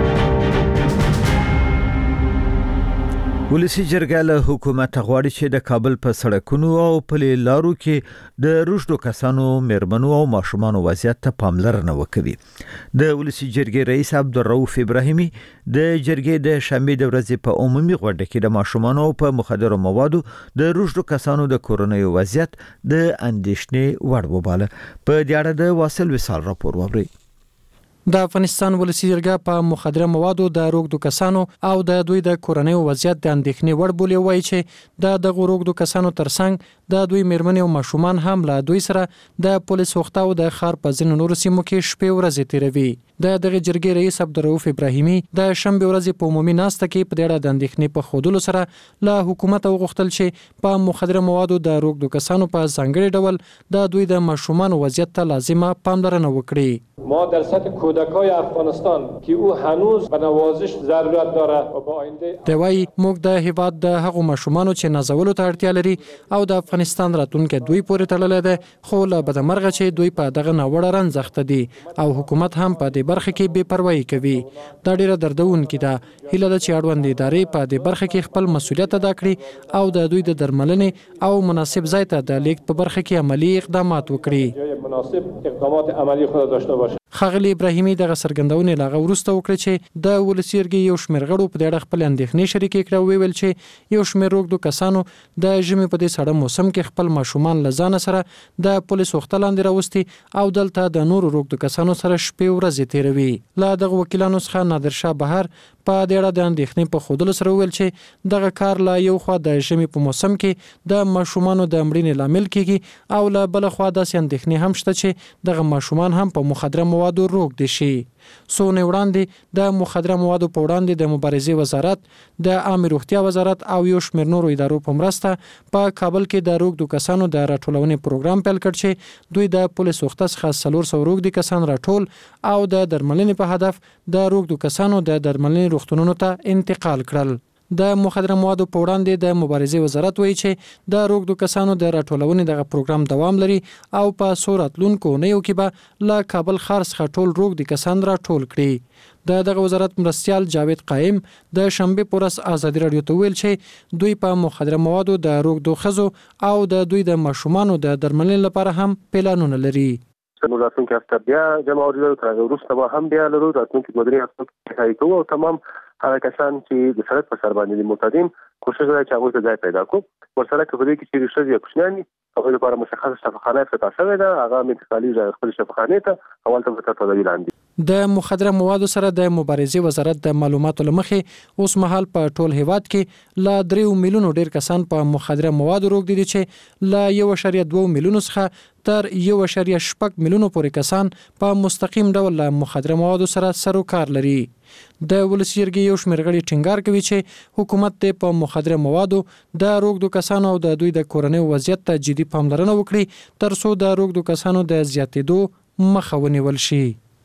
ولسی جرګه له حکومت غواړي چې د کابل په سړکونو او په لارو کې د روشدو کسانو، میرمنو او ماشومانو وضعیت ته پاملرنه وکړي. د ولسی جرګې رئیس عبدالرؤف ابراهیمي د جرګې د شنبې د ورځې په عمومي غونډه کې د ماشومانو په مخدرو موادو د روشدو کسانو د کورنۍ وضعیت د اندېښنې وړ وباله. په دې اړه د واصل وصال راپور ووري. د افغانستان ولسی جرګه په مخدره موادو د روغدو کسانو او د دوی د کورنۍ وضعیت د اندېښنې وړ بولي، وایي چې د دغه روغدو کسانو ترڅنګ د دوی میرمنې او ماشومان هم له دوی سره د پولیس وختاو د خار په ځینو نورو سیمو کې شپې ورځې تیروي. د دغه جرګې رئیس عبدالرؤف ابراهیمي د شنبې ورځې په عمومي ناسته کې په دې اړه د اندېښنې په ښودلو سره له حکومت وغوښتل چې په مخدره موادو د روغدو کسانو په ځانګړي ډول د دوی د ماشومان وضعیت ته لازمه پاملرنه وکړي. ما در سطح کودکای افغانستان که او هنوز به نوازش ضرورت داره و با آینده دوی موږ د هیواد د هغو ماشومانو چې نازولو ته اړتیا لري او د افغانستان راتلونکي دوی پورې تړلې ده، خو له بدمرغه چې دوی په دغه ناوړه رنځ اخته دي او حکومت هم په دې برخه کې بې پروايي کوي. دا ډیره دردونکې ده. هیله ده چې اړوند ادارې په دې برخه کې خپل مسؤلیت ادا کړي او د دوی د درملنې او مناسب ځای ته د لیږد په برخه کې عملی اقدامات وکړي. مناسب اقدامات عملی خود داشته باشه. ښاغلي ابراهیمي دغه څرګندونې لا وروسته وکړه چې د ولسی جرګې یو شمېر غړو په دې اړه خپل اندېښنې شریکې کړې او ویل چې یو شمېر روغدو کسانو د ژمي په دې سړه موسم کې خپل ماشومان له ځانه سره د پولیس وخته لاندې راوستي او دلته د نورو روغدو کسانو سره شپې ورځې تیروي. له دغه وکیلانو څخه نادر شاه بهر په دې اړه د اندېښنې په ښودلو سره وویل چې دغه کار له یو خوا د ژمي په موسم کې د ماشومانو د مړینې لامل کیږي او له بل خوا داسې اندېښنې هم شته چې دغه ماشومان هم په مخدره موادو روغ دي شي. څو نه وړاندې د مخدره موادو په وړاندې د مبارزې وزارت، د عامه روغتیا وزارت او یو شمېر نورو ادارو په مرسته په کابل کې د روغدو کسانو د راټولونې پروګرام پیل کړ چې دوی د پولیس وخته څخه څلور سوه روغدي کسان راټول او د درملنې په هدف د روغدو کسانو د درملنې روغتونونو ته انتقال کړل. د مخدره موادو په وړاندې د مبارزې وزارت وایي چې د روغدو کسانو د راټولونې دغه پروګرام دوام لري او په څو راتلونکو اونیو کې به له کابل ښار څخه ټول روغدي کسان راټول کړي. د دغه وزارت مرستیال جاوید قائم د شنبې په ورځ ازادي راډیو ته ویل چې دوی په مخدره موادو د روغدو ښځو او د دوی د ماشومانو د درملنې لپاره هم پلانونه لري. نو راتلونکي هفته بیا جمع اورېدل تر هغه وروسته به هم بیا لرو. راتلونکي دوه درې هفتو کې کار کوو او تمام هغه کسان چې د سړک په سر باندې دي معتادین کوشش کوي چې هغوی ته ځای پیدا کړو. ورسره که په دې کې چیرې ښځې یا کوچنیان دي هغوی لپاره مشخصه شفاخانه افتتاح شوې ده، هغه هم انتقالېږي خپلې شفاخانې ته او هلته به تر تداوي لاندې. د مخدره موادو سره د مبارزې وزارت د معلوماتو له مخې اوس مهال په ټول هیواد کې له دریو میلیونو ډیر کسان په مخدره موادو روغ دي چې له یو اعشاریه دوه میلیونو څخه تر یو اعشاریه شپږ میلیونو پورې کسان په مستقیم ډول له مخدره موادو سره سر و کار لري. د ولسی جرګې یو شمېر غړي ټینګار کوي چې حکومت ته په مخدره موادو د روغدو کسانو او د دوی د کورنۍ وضعیت ته جدي پاملرنه وکړي تر څو د روغدو کسانو د زیاتېدو مخه ونیول شي.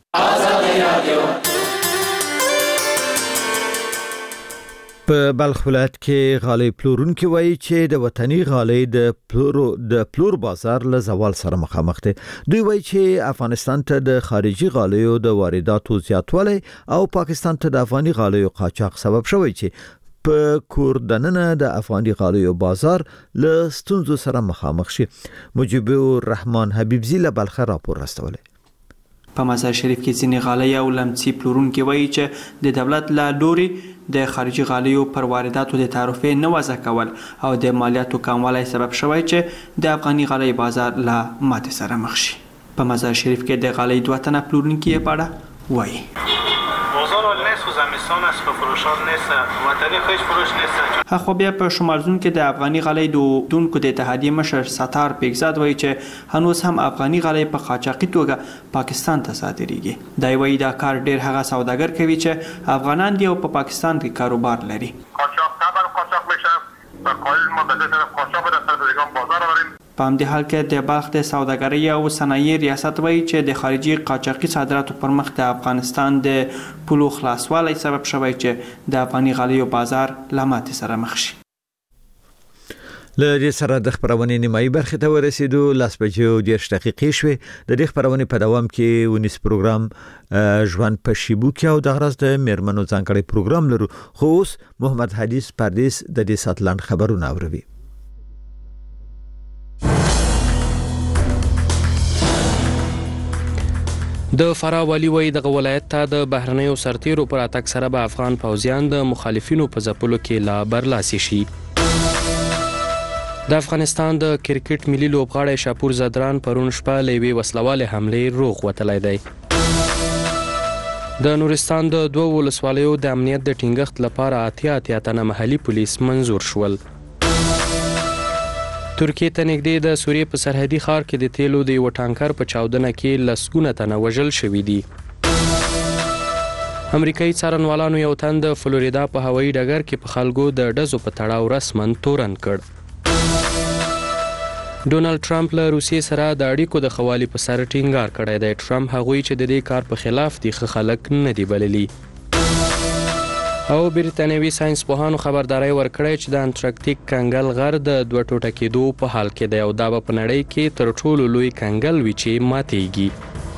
په بلخ ولایت کې غالۍ پلورونکي وایي چې د وطني غالۍ د پلورو د پلور بازار له زوال سره مخامخ دي. دوی وایي چې افغانستان ته د خارجي غالیو د وارداتو زیاتوالی او پاکستان ته د افغاني غالیو قاچاق سبب شوی چې په کور دننه د افغاني غالیو بازار له ستونزو سره مخامخ شي. مجيب الرحمن حبیبزی له بلخ راپور راستولی. په مزار شریف کې ځینې غالۍ او لمڅي پلورونکي وایي چې د دولت له لوري د خارجي غالیو پر وارداتو د تعرفې نه وضع کول او د مالیاتو کموالی سبب شوی چې د افغاني غالۍ بازار له ماتې سره مخ شي. په مزار شریف کې د غالۍ دوه تنه پلورونکي یې په اړه وایي. خو بیا په شمال زون کې د افغاني غالۍ دونکو د اتحادیې مشر ستار پیګزاد وایي چې هنوز هم افغاني غالۍ په قاچاقي توګه پاکستان ته صادریږي. دا وایي دا کار ډیر هغه سوداګر کوي چې افغانان دي او په پاکستان کې کاروبار لري. په همدې حال کې د بلخ د سوداګرۍ او صنایع ریاست وایي چې د خارجي قاچاقي صادراتو پر مخ د افغانستان د پولو خلاصوالی سبب شوی چې د افغاني غالیو بازار له ماتې سره مخ شي. له دې سره د خبرونې نیمایي برخې ته ورسېدو. لاس بجو دېرش دقیقې شوې. د دې خبرونې په دوام کې ونیس پروګرام ژوند په شیبو کې او د غرض د میرمنو ځانګړی پروګرام لرو. خو اوس محمد حدیث پردیس د دې ساتلند خبرونه اوروي. د فراه والي وایي دغه ولایت ته د بهرنیو سرتیرو پر اتک سره به افغان پوځیان د مخالفینو په ځپلو کې لا برلاسي شي. د افغانستان د کرکټ ملي لوبغاړی شاپور زدران پرون شپه له یوې وسلوالې حملې روغ وتلی دی. د نورستان د دوه ولسوالیو د امنیت د ټینګښت لپاره اتیا اتیا تنه محلي پولیس منظور شول. ترکیې ته نږدې د سوریې په سرحدي ښار کې د تیلو د یوه ټانکر په چاودنه کې لسګونه تنه وژل شوي دي. امریکایي څارنوالانو یو تن د فلوریدا په هوایي ډګر کې په خلکو د ډزو په تړاو رسماً تورن کړ. ډونالډ ټرمپ له روسیې سره د اړیکو د ښه والي په سر ټینګار کړی دی. ټرمپ هغوی چې د دې کار په خلاف دي ښه خلک نه دي بللي. او بریتانوي ساينس پوهانو خبرداري ورکړې چې د انټارکټیک کنګل غر د دوه ټوټه کېدو په حال کې دی او دا به په نړۍ کې تر ټولو لوی کنګل وي چې ماتېږي.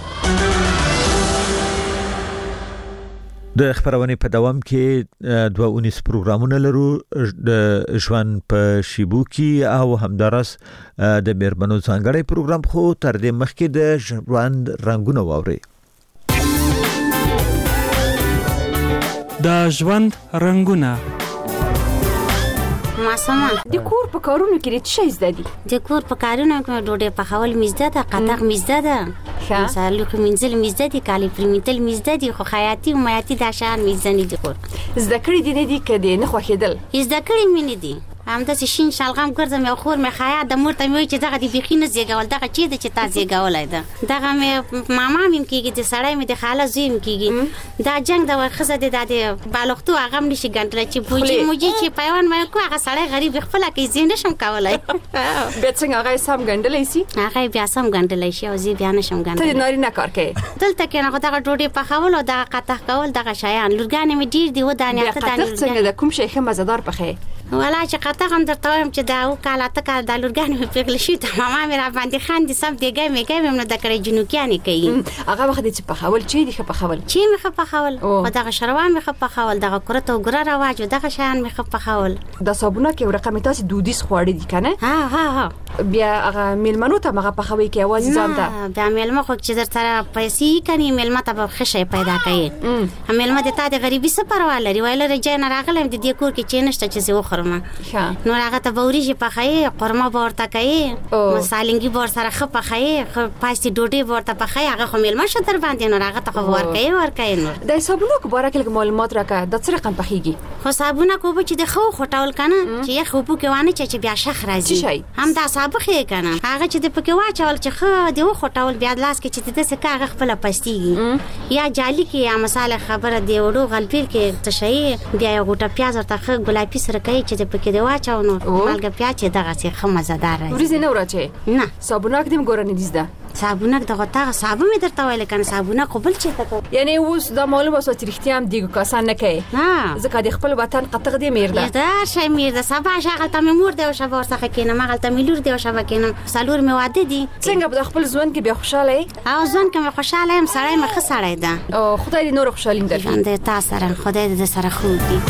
د خبرونې په دوام کې دوه ونیس پروګرامونه لرو. د ژوند په شیبو کې او همدارس د میرمنو ځانګړی پروګرام. خو تر دې مخکې د ژوند رنگونه واوري. د ژوند رنگونه. ماسما د کور په کارونو کې څه شي زده دي؟ د کور په کارونو کې ډوډۍ پخول مزده ده، قطق مزده ده، مثلا لوخ منزل مزده دي، کالی پرمیتل مزده دي، خو خیاطي او میاتی د شان مزده نه دي. کور زده کړی دي نه دي کده نه خوښیدل. زده کړی مې نه دي. همدا چې شین شلغم ګرځم یو خور مې خیاط د مور ته مې چې دغه دی بخې نه زیګول دغه چې د چې تا زیګولای ده. دغه مې ماما مې کېږي د سړی مې د خاله زوی مې کېږي. دا جنگ د ورخصه د د بالښتو هغه مې نشي ګنټل چې بوجي موجي چې پیوان مې کو هغه سړی غریب خپل کې زین نشم کولای. به څنګه هغه سم ګنټلای شي؟ هغه بیا سم ګنټلای شي او زی بیا نشم ګنټل. ته ناری نه کار کوي. دلته کې نه دغه ډوډۍ پخول او دغه قطع کول دغه شیان لورګانې مې ډیر دی و دانه ته دانه. څنګه د کوم شي خه مزدار پخې؟ ولا چې قطع هم درته وایم چې دا او کاله ته کال د لورګانې مې پیغل شي ته ماما مې را باندې خان دي سم دیګه مې کوي نو د کړې جنوکیانې کوي. هغه وخت چې پخول چي دي خه پخول چی مې خه پخول او دغه شروان مې خه پخول دغه کرته او ګره راواج دغه شان مې خه پخول. د صابونه کې ورقم تاسو دودیس خوړې دي کنه؟ ها ها ها بیا هغه میلمنو ته مغه پخوي کې आवाज ځان ته بیا میلمه خو چې در سره پیسې کني میلمه ته به خشه پیدا کوي. میلمه د تا د غریبي څه پروا لري وایله رجای نه راغلم د دې کور کې چې نشته چې زه وخورم. نو هغه ته بوريږي پخای قورمه ورته کوي مصالحې ور سره خ پخای پاستي ډوډۍ ورته پخای هغه خو میلمه شتر باندې نو هغه ته ور کوي ور کوي. نو د صابونه کو بارک لګ معلومات راکا د څه رقم پخېږي؟ خو صابونه کو به چې د خو خټاول کنه چې یې خو په کې وانه چې بیا شخ راځي هم دا صابخه کنه هغه چې د پکې واچول چې خو د خټاول بیا لاس کې چې د څه کاغه خپل پستيږي یا جالي کې یا مصالح خبره دی وړو غلپیر کې تشي بیا یو ګټه پیاز ورته خ ګلابي سره کوي چې د پکې دی واچاو نو مالګه پیاز چې دغه څه خو مزدار راځي. ورځ نه ورچه نه صابونه کدیم ګورنه ديزده صابونه دغه تا صابون مې درته ویل کنه صابونه قبول چې تا یعنی اوس دا معلومه سو چې رښتیا هم دیګو کاسان نه کوي. ها ځکه د خپل وطن قطغ دی میرده دا شي میرده سبا شغل ته مور دی او شبا ورڅخه کینم مغل ته ملور دی او شبا کینم سالور مې واده دي. څنګه په خپل ځوان کې بیا خوشاله او ځوان کې مې خوشاله هم سړی مې خسړی ده او خدای دې نور خوشالیم درته. ژوند تاسو سره خدای دې سره خو دي.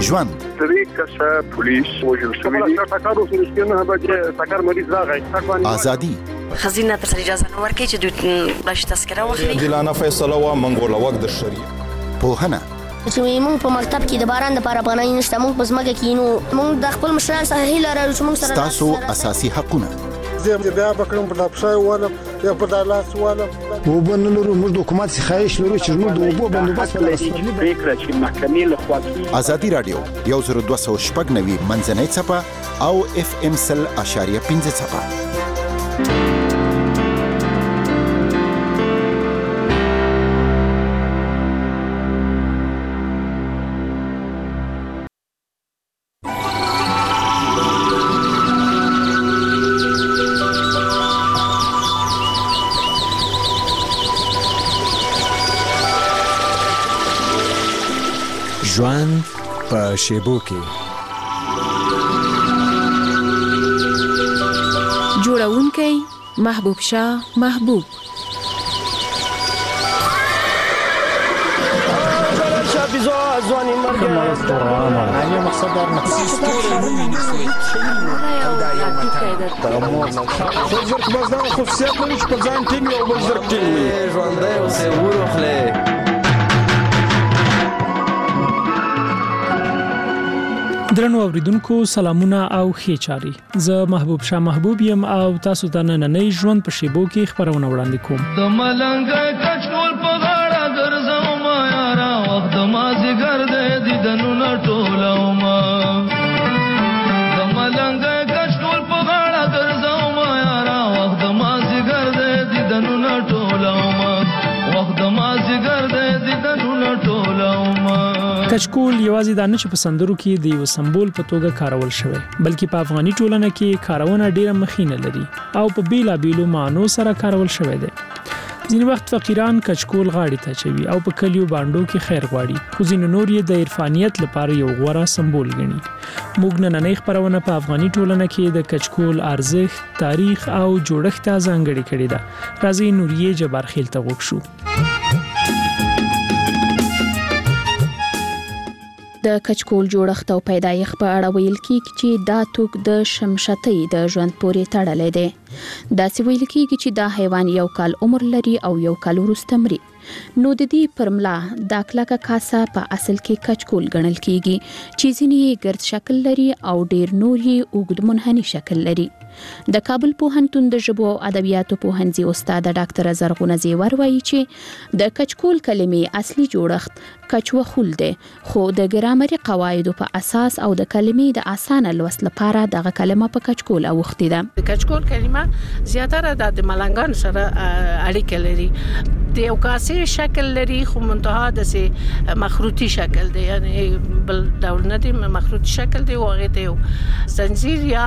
ژوند درې کسه پولیس وژل شوي دي ټاکارو سره نه بجې ټاکار مریض راغی ازادي خزینه تر اجازه نه ورکړي چې دوی بلش تذکره واخلي دلانه فیصله وا منګول وخت د شریعت پوهنه چې موږ په مکتب کې د باران لپاره پناه نشته موږ په ځمکه کې نو موږ د خپل مشران سره هیله لرو چې موږ سره تاسو اساسي حقونه زه بیا بکرم په دافشای والا یا په دالاس والا وبنلرو موږ د حکومت څخه خواهش لرو چې موږ د اوبو بندوبست په لاس کې فکر چې محکمې له خوا ازادي رادیو یو زر دوه سوه شپږ نوي منځنۍ څپه او اف ام سل اشاریه پنځه څپه. ژوند په شیبو کې جوړونکی محبوب شاه محبوب ځواني مرګ نه مقصد در نه زرک بازار خصوصیت لري چې په ځان ټینګ او بل زرک ټینګ ژوندۍ اوسې وروخلې درنو اوریدونکو سلامونه او ښه چاري. زه محبوب شاه محبوب یم او تاسو ته نننۍ ژوند په شیبو کې خبرونه وړاندې کوم. د ملنګ کچکول په غاړه ګرځم ما یارا وخت ما زیګر دې دیدنونه ټولوم د ملنګ کچکول په غاړه ګرځم ما یارا وخت ما زیګر دې دیدنونه ټولوم وخت ما زیګر دې دیدنونه ټولوم. کچکول یوازې د نش په سندرو کې د یو سمبول په توګه کارول شوی بلکې په افغاني ټولنه کې کارونه ډیره مخینه لري او په بیلا بیلو معنو سره کارول شوی دی. ځینې وخت فقیران کچکول غاړي ته چوي او په کلیو باندو کې خیر غواړي خو ځینې نور یې د عرفانیت لپاره یو غوره سمبول ګڼي. موږ نننۍ خبرونه په افغاني ټولنه کې د کچکول ارزښت، تاریخ او جوړښت ته ځانګړې کړې ده. راځي نوریه جبارخیل ته غوښ شو. د کچکول جوړښت او پیدایښت په اړه ویل کیږي چې دا توک د شمشتۍ د ژوند پورې تړلی دی. دا څه ویل کیږي چې دا حیوان یو کال عمر لري او یو کال وروسته مري. نو د دې پرملا د کلکه کاسه په اصل کې کچکول ګڼل کیږي چې ځینې ګرد شکل لري او ډیر نور یې اوږد منحني شکل لري. د کابل پوهنتون د ژبو او ادبیاتو پوهنځي استاد ډاکټر زرغونه زیور وایي چې د کچکول کلمې اصلي جوړښت کچوخول دی خو د ګرامري قواعدو په اساس او د کلمې د اسانه لوست لپاره دغه کلمه په کچکول اوختې ده. د کچکول کلمه زیاتره د ملنګان سره اړیکه لري. د یو کاسې شکل لري خو منتها د سي مخروطي شکل دی یعنی بل ډول نه دی مخروطي شکل دی او هغه ته یو زنجیر یا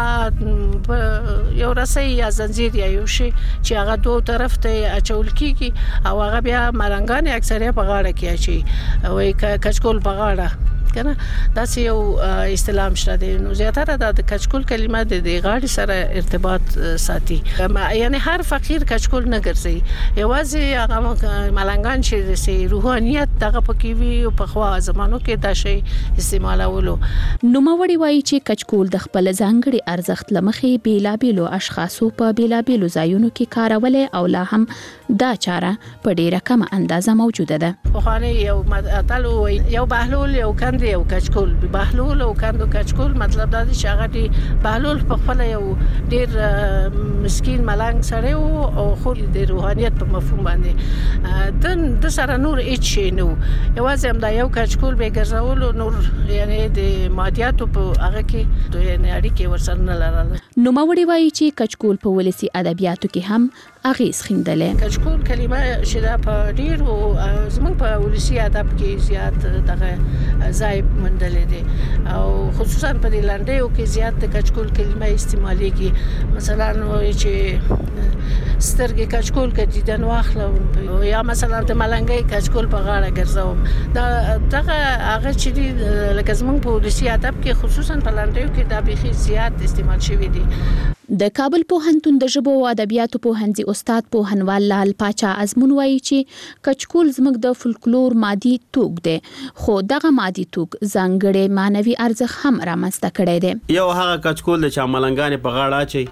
یو رسۍ یا زنجیر یا یو شی چې هغه دوه طرف ته اچول کیږي او هغه بیا ملنګان اکثره په غاړه کې اچي او کچکول په غاړه کنه دا یو اصطلاح شته دی. نو زیاتره د کچکول کلمه د غاړې سره ارتباط ساتي یعنی هر فقیر کچکول نه ګرځي یوازې هغه ملنګان چې د روحانيت دغه پکې وي او په خوا زمانو کې دا شی استعمالولو. نوموړي وایي چې کچکول د خپل ځانګړي ارزښت لمخې بیلابیلو اشخاصو په بیلابیلو ځایونو کې کارولې او لا هم دا چاره په ډیره کم اندازه موجوده ده. خو یو متل وایي یو بهلول یو کند یو کچکول بهلول او کندو کچکول مطلب دا دی چې هغه دی بهلول په خپل یو ډیر مسکین ملنګ سره او خو د روحانيت په مفهوم باندې د د سره نور هیڅ شي نو یوازې هم دا یو کچکول به ګرځول نور یعنی د مادیاتو په هغه کې د یعنی اړیکې ورسره نه لرل. نو موري وایي چې کچکول په ولسی ادبیاتو کې هم اغیز خندلې. کچکول کلمه چې دا په ډیر او زموږ په ولسی ادب کې زیات دغه ځای مندلې دي او خصوصا په دې لنډیو کې زیات د کچکول کلمه استعمالېږي. مثلا چې سترګې کچکول کې دیدن واخلم یا مثلا د ملنګي کچکول په غاړه ګرځوم. دا دغه هغه چې لکه زموږ په ولسی ادب کې خصوصا په لنډیو کې دا بيخي زیات استعمال شوی دي. د کابل پوهنتون د ژبو او ادبیاتو پوهنځي استاد پوهنوال لال پاچا ازمون وایي چې کچکول زموږ د فولکلور مادي توک دی خو دغه مادي توک ځانګړی معنوي ارزښت هم رامنځته کړی دی. یو هغه کچکول چې ملنګانې په غاړه اچي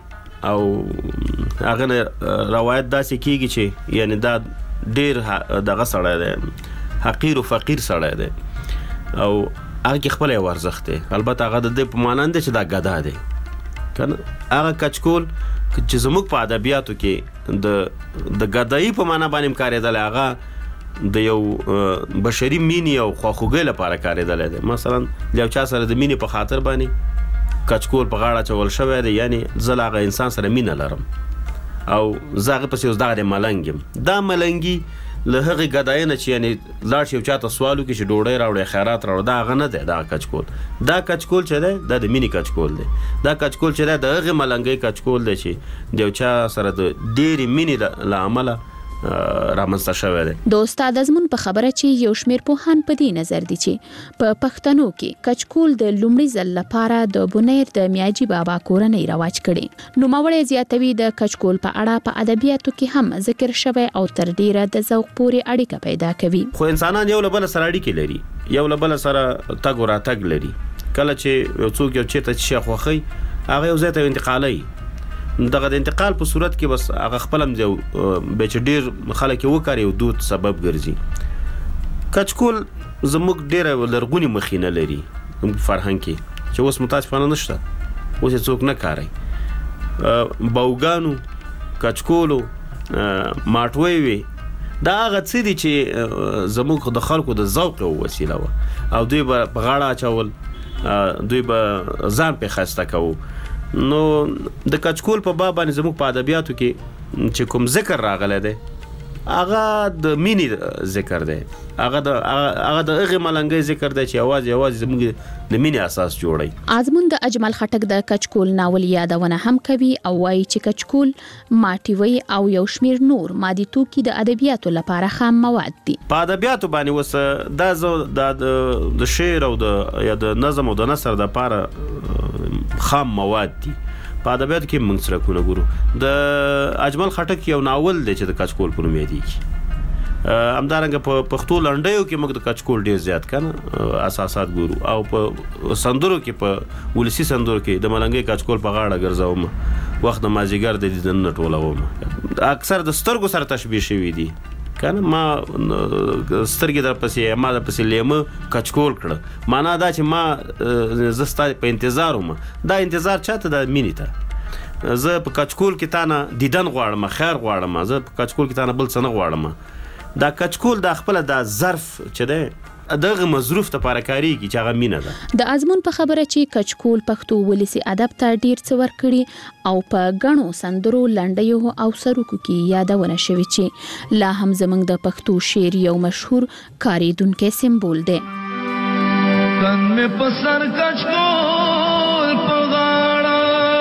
او هغه روایت داسې کیږي چې یعنی دا ډیر دغه سړی دی حقیر او فقیر سړی دی او هغه خپل ورزخت دی. البته هغه د دې په مانند چې دا غدا دی کنه. هغه کچکول چې زموږ په ادبیاتو کې د د غدای په معنا باندې کارېدل هغه د یو بشري مینې او خواخوږۍ لپاره کارېدل دي. مثلا یو چا سره د مینې په خاطر باندې کچکول په غاړه چول شوی دی یعنی زه هغه انسان سره مینه لرم او زه په څه دغه ملنګم. دا ملنګي له هغه غداینه چې یعنی لاړ شي چاته سوالو کې چې ډوډۍ راوړي خیرات راوړي دا غنه ده. دا کچکول دا کچکول چې ده د مینی کچکول دی. دا کچکول چې ده د هغه ملنګي کچکول دی چې د چا سره د ډېری مینی له عمله رامنځته شوی دی. د استاد ازمون په خبره چې یو شمیر پوهان په دې نظر دي چې په پښتنو کې کچکول د لومړي ځل لپاره د بنیر د میاجي بابا کورنۍ رواج کړي. نو ماوړې زیاتوي د کچکول په اړه په ادبیاتو کې هم ذکر شوی او تر ډیره د ذوق پورې اړیکه پیدا کوي. خو انسانان یو له بل سره اړیکې لري, یو له بل سره تګ او راتګ لري. کله چې یو څوک یو چیرته شي خوخی هغه یو ځای ته انتقالي دغه د انتقال په صورت کې بس هغه خپلم جو به چې ډیر خلک وکړي او دوت سبب ګرځي. کچکول زموږ ډیره لرغونی مخینه لري فرهنګ کې چې اوس متاسفانه نشته, اوس څوک نه کاری. باوګانو کچکولو ماټوي وي دا هغه څه دي چې زموږ د خلکو د ذوق وسیله و او دوی په غاړه چول دوی به ځان په خسته کوو. نو د کچکول په باب باندې زموږ په ادبیاتو کې چې کوم ذکر راغلی دی هغه د مینې ذکر دی, هغه د هغه د هغه ملنګي ذکر دی چې اواز اواز زموږ د مینې اساس جوړي. ازمون د اجمل خټک د کچکول ناول یادونه هم کوي او وایي چې کچکول ماټیوي او یو شمیر نور مادي توکي د ادبیاتو لپاره خام مواد دي. په ادبیاتو باندې وس دا زو د شعر او د یا د نظم او د نثر د لپاره خام مواد دي. په ادبیاتو کې موږ سره کو نه ګورو. د اجمل خټک یو ناول دی چې د کچکول په نوم یادېږي. همدارنګه په پښتو لنډیو کې موږ د کچکول ډیر زیات کنه اساسات ګورو او په سندرو کې په ولسی سندرو کې د ملنګي کچکول په غاړه ګرځوم وخت د مازیګر د دې نه ټولوم. اکثر د سترګو سره تشبیه شوی دي کنه. ما سترګې در پسې ما در پسې لیمه کچکول کړه معنا دا چې ما زستا په انتظار وم. دا انتظار چاته د مینې ته زه په کچکول کې تانه دیدن غواړم, خیر غواړم, زه په کچکول کې تانه بل څه نه غواړم. دا کچکول د خپل د ظرف چې ده دغه مظروف ته پارکاری کی چې هغه مینه ده. د ازمون په خبره چې کچکول پښتو ولسی ادب ته ډیر څه ورکړي او په غنو سندرو لنډیو او سروکو کې یادونه شوی چې لا هم زمنګ د پښتو شعر یو مشهور کاریدونکو سمبول دی. کن می پسر کچکول په غاړه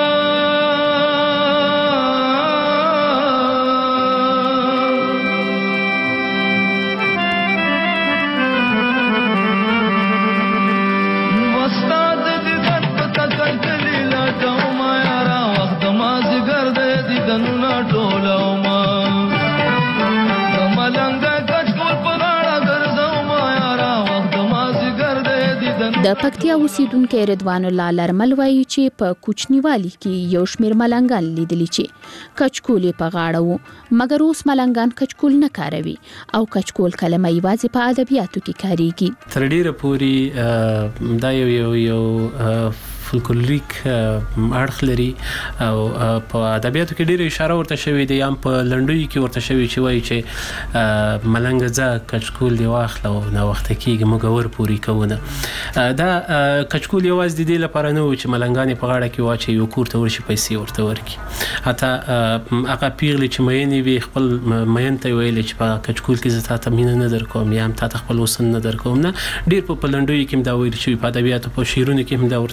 د پکتیا اوسیدونکو رضوان الله لرمل وایي چې په کوچنیوالي کې یو شمیر ملنګان لیدلی چې کچکول په غاړه وو مګر اوس ملنګان کچکول نه کاروي او کچکول کلمه یوازې په ادبیاتو کې کاریږي. تر ډیره پوري دا یو یو یو فولکلوریک اړخ لري او په ادبیاتو کې ډیره اشاره ورته شوی دی, یم په لنډیو کې ورته شوی چې وایي چې ملنګ ځه کچکول دی واخله او نو وخت کېږي موږ ور پوری کوونه. دا کچکول یوازې د دې لپاره نه و چې ملنګانې په غاړه کې واچي یو کور ته ورشي پیسې ورته ورکړي. حتی هغه پیغلې چې مینې وي خپل مین ته ویل چې په کچکول کې زه تاته مینه نه درکوم یا هم تاته خپل وسن نه درکوم. نه ډیر په لنډیو کې هم دا ویل شوی, په ادبیاتو په شعرونو کې هم دا ورته ویل شوی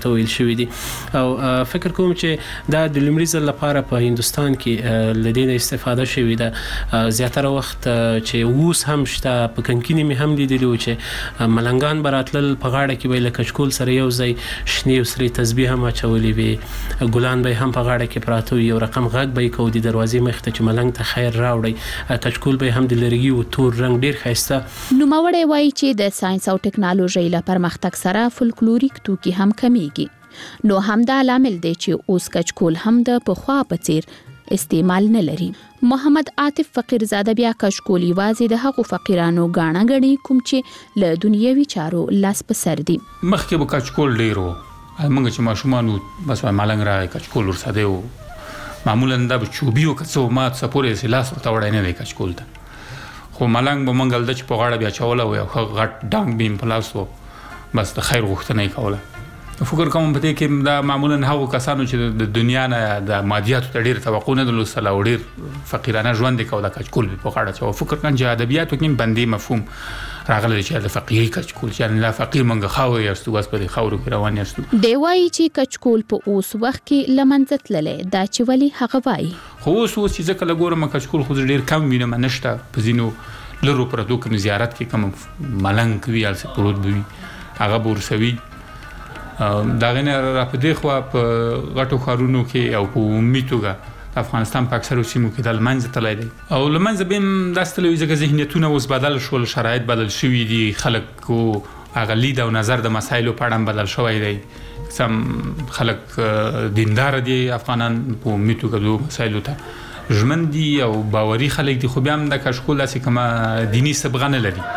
شوی دي او فکر کوم چې دا د لومړي ځل لپاره په هندستان کې لدینه استفاده شوی ده. زیاتره وخت چې اوس هم شته په کنکینی می هم لیدلو چې ملنګان براتل په غاړه کې ویل کچکول سره یو ځای شنی او سری تسبیح هم چولې وي ګلان به هم په غاړه کې پراته یو رقم غږ به کو د دروازې مخ ته چې ملنګ ته خیر راوړي کچکول به هم د لرګي او تور رنگ ډیر ښایسته. نوموړی وایي چې د ساينس او ټکنالوژي له پرمختګ سره فولکلوریک توکي هم کمیږي نو هم دا عامل دی چې اوس کچکول هم د پخوا په څیر استعمال نه لري. محمد عاطف فقیر زاده بیا کچکول یوازې د هغو فقیرانو غاڼه غړي کوم چې له دنیوي چارو لاس په سر دي. مخکې به کچکول ډیرو موږ چې ماشومان بس ملنګ راغی کچکول ورساده و معمولا دا به چوبیو کڅو مات سپورې سلاس ورته وړای نه دی کچکول ته خو ملنګ به منګل د چ په غاړه بیا چوله و یو غټ ډنګ بیم پلاسو بس د خیر غوښتنه کوله. فکر کوم په دې کې دا معمولا هغو کسانو چې د دنیا نه د مادیاتو ته ډیر توقع نه درلوده او ډیر فقیرانه ژوند کوله کچکول په غاړه چو. فکر کوم چې ادبیاتو کې باندې مفهوم راغلی چې د فقیر کچکول چې لا فقیر منګه خاور یاستو بس په خاورو کې روان یاستو. دی وایي چې کچکول په اوس وخت کې لمنځه تللی دا چې ولی هغه وایي خو اوس اوس چې ځکه لګورم کچکول خو ډیر کم وینم نشته په ځینو لرو پردو کوم زیارت کې کوم ملنګ وی الس پروت بوي هغه بورسوي دا غنه را په دی خو په غټو خارونو کې او په میټوګه افغانستان په اکثر سیمو کې د لمنځه تللی دی او لمنځه بیم داستلوي ځکه ذهنیتونه اوس بدل شول شرایط بدل شوي دي خلک کو هغه لید او نظر د مسایلو په اړه بدل شوی دی سم خلک دیندار دي افغانان په میټوګه د مسایلو ته ژمن دي او باوري خلک دي خو بیا هم د کشکول داسې کومه دینی سبغه نه لري.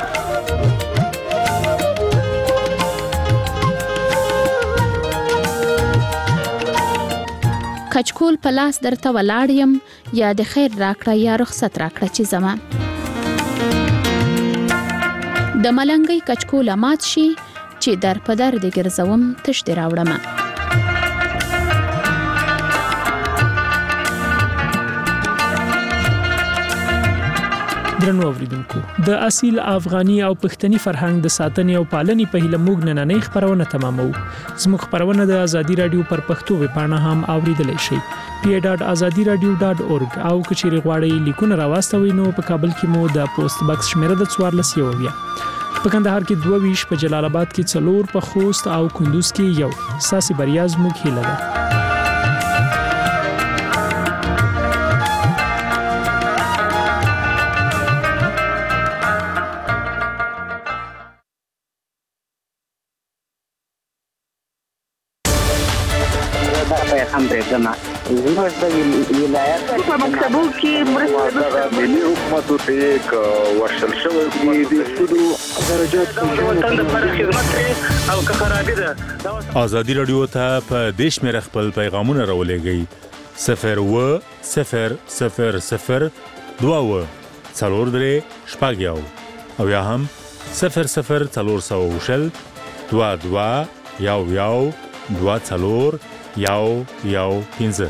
کچکول په لاس درته ولاړ یم یا د خیر راکړه یا رخصت راکړه چې زما د ملنګي کچکول مات شي چې در په در د ګرځوم تش دی راوړم. درنو اوریدونکو د اصیل افغاني او پښتني فرهنګ د ساتنې او پالنې په هیله موږ نننۍ خبرونه تمامو. زموږ خبرونه د ازادي رادیو پر پښتو ویبپاڼه هم اوریدلای شئ پی ډاټ ازادي رادیو ډاټ اورګ او کچېری غواړئ لیکونه راوستوي نو په کابل کې مو د پوسټ باکس شمیره د څوارلس یو بیا په کندهار کې دوه ویش په جلال آباد کې څلور په خوست او کندوز کې یو ساسي بریاز موږ هیله ده. هم برېښنا زموږ د ولایت په مکتبو کې مرسته د ملي حکومت ته یک ورشل شوی دی د سودو درجات په وطن لپاره خدمت او که خرابې ده. ازادي رادیو ته په دیش مې خپل پیغامونه راولېږئ صفر و صفر صفر صفر دوه و څلور درې شپږ یو او یا هم صفر صفر څلور سوه شل دوه دوه یو یو دوه څلور یو یو پنځه.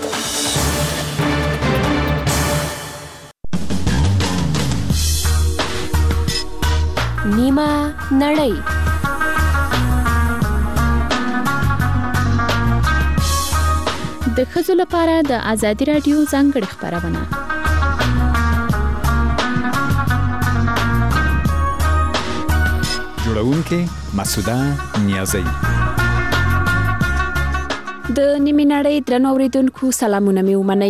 نیمه نړۍ د ښځو لپاره د ازادي رادیو ځانګړې خبرونه جوړونکې مسعوده نیازی. د نیمه نړۍ درنو اوریدونکو سلامونه مې ومنئ.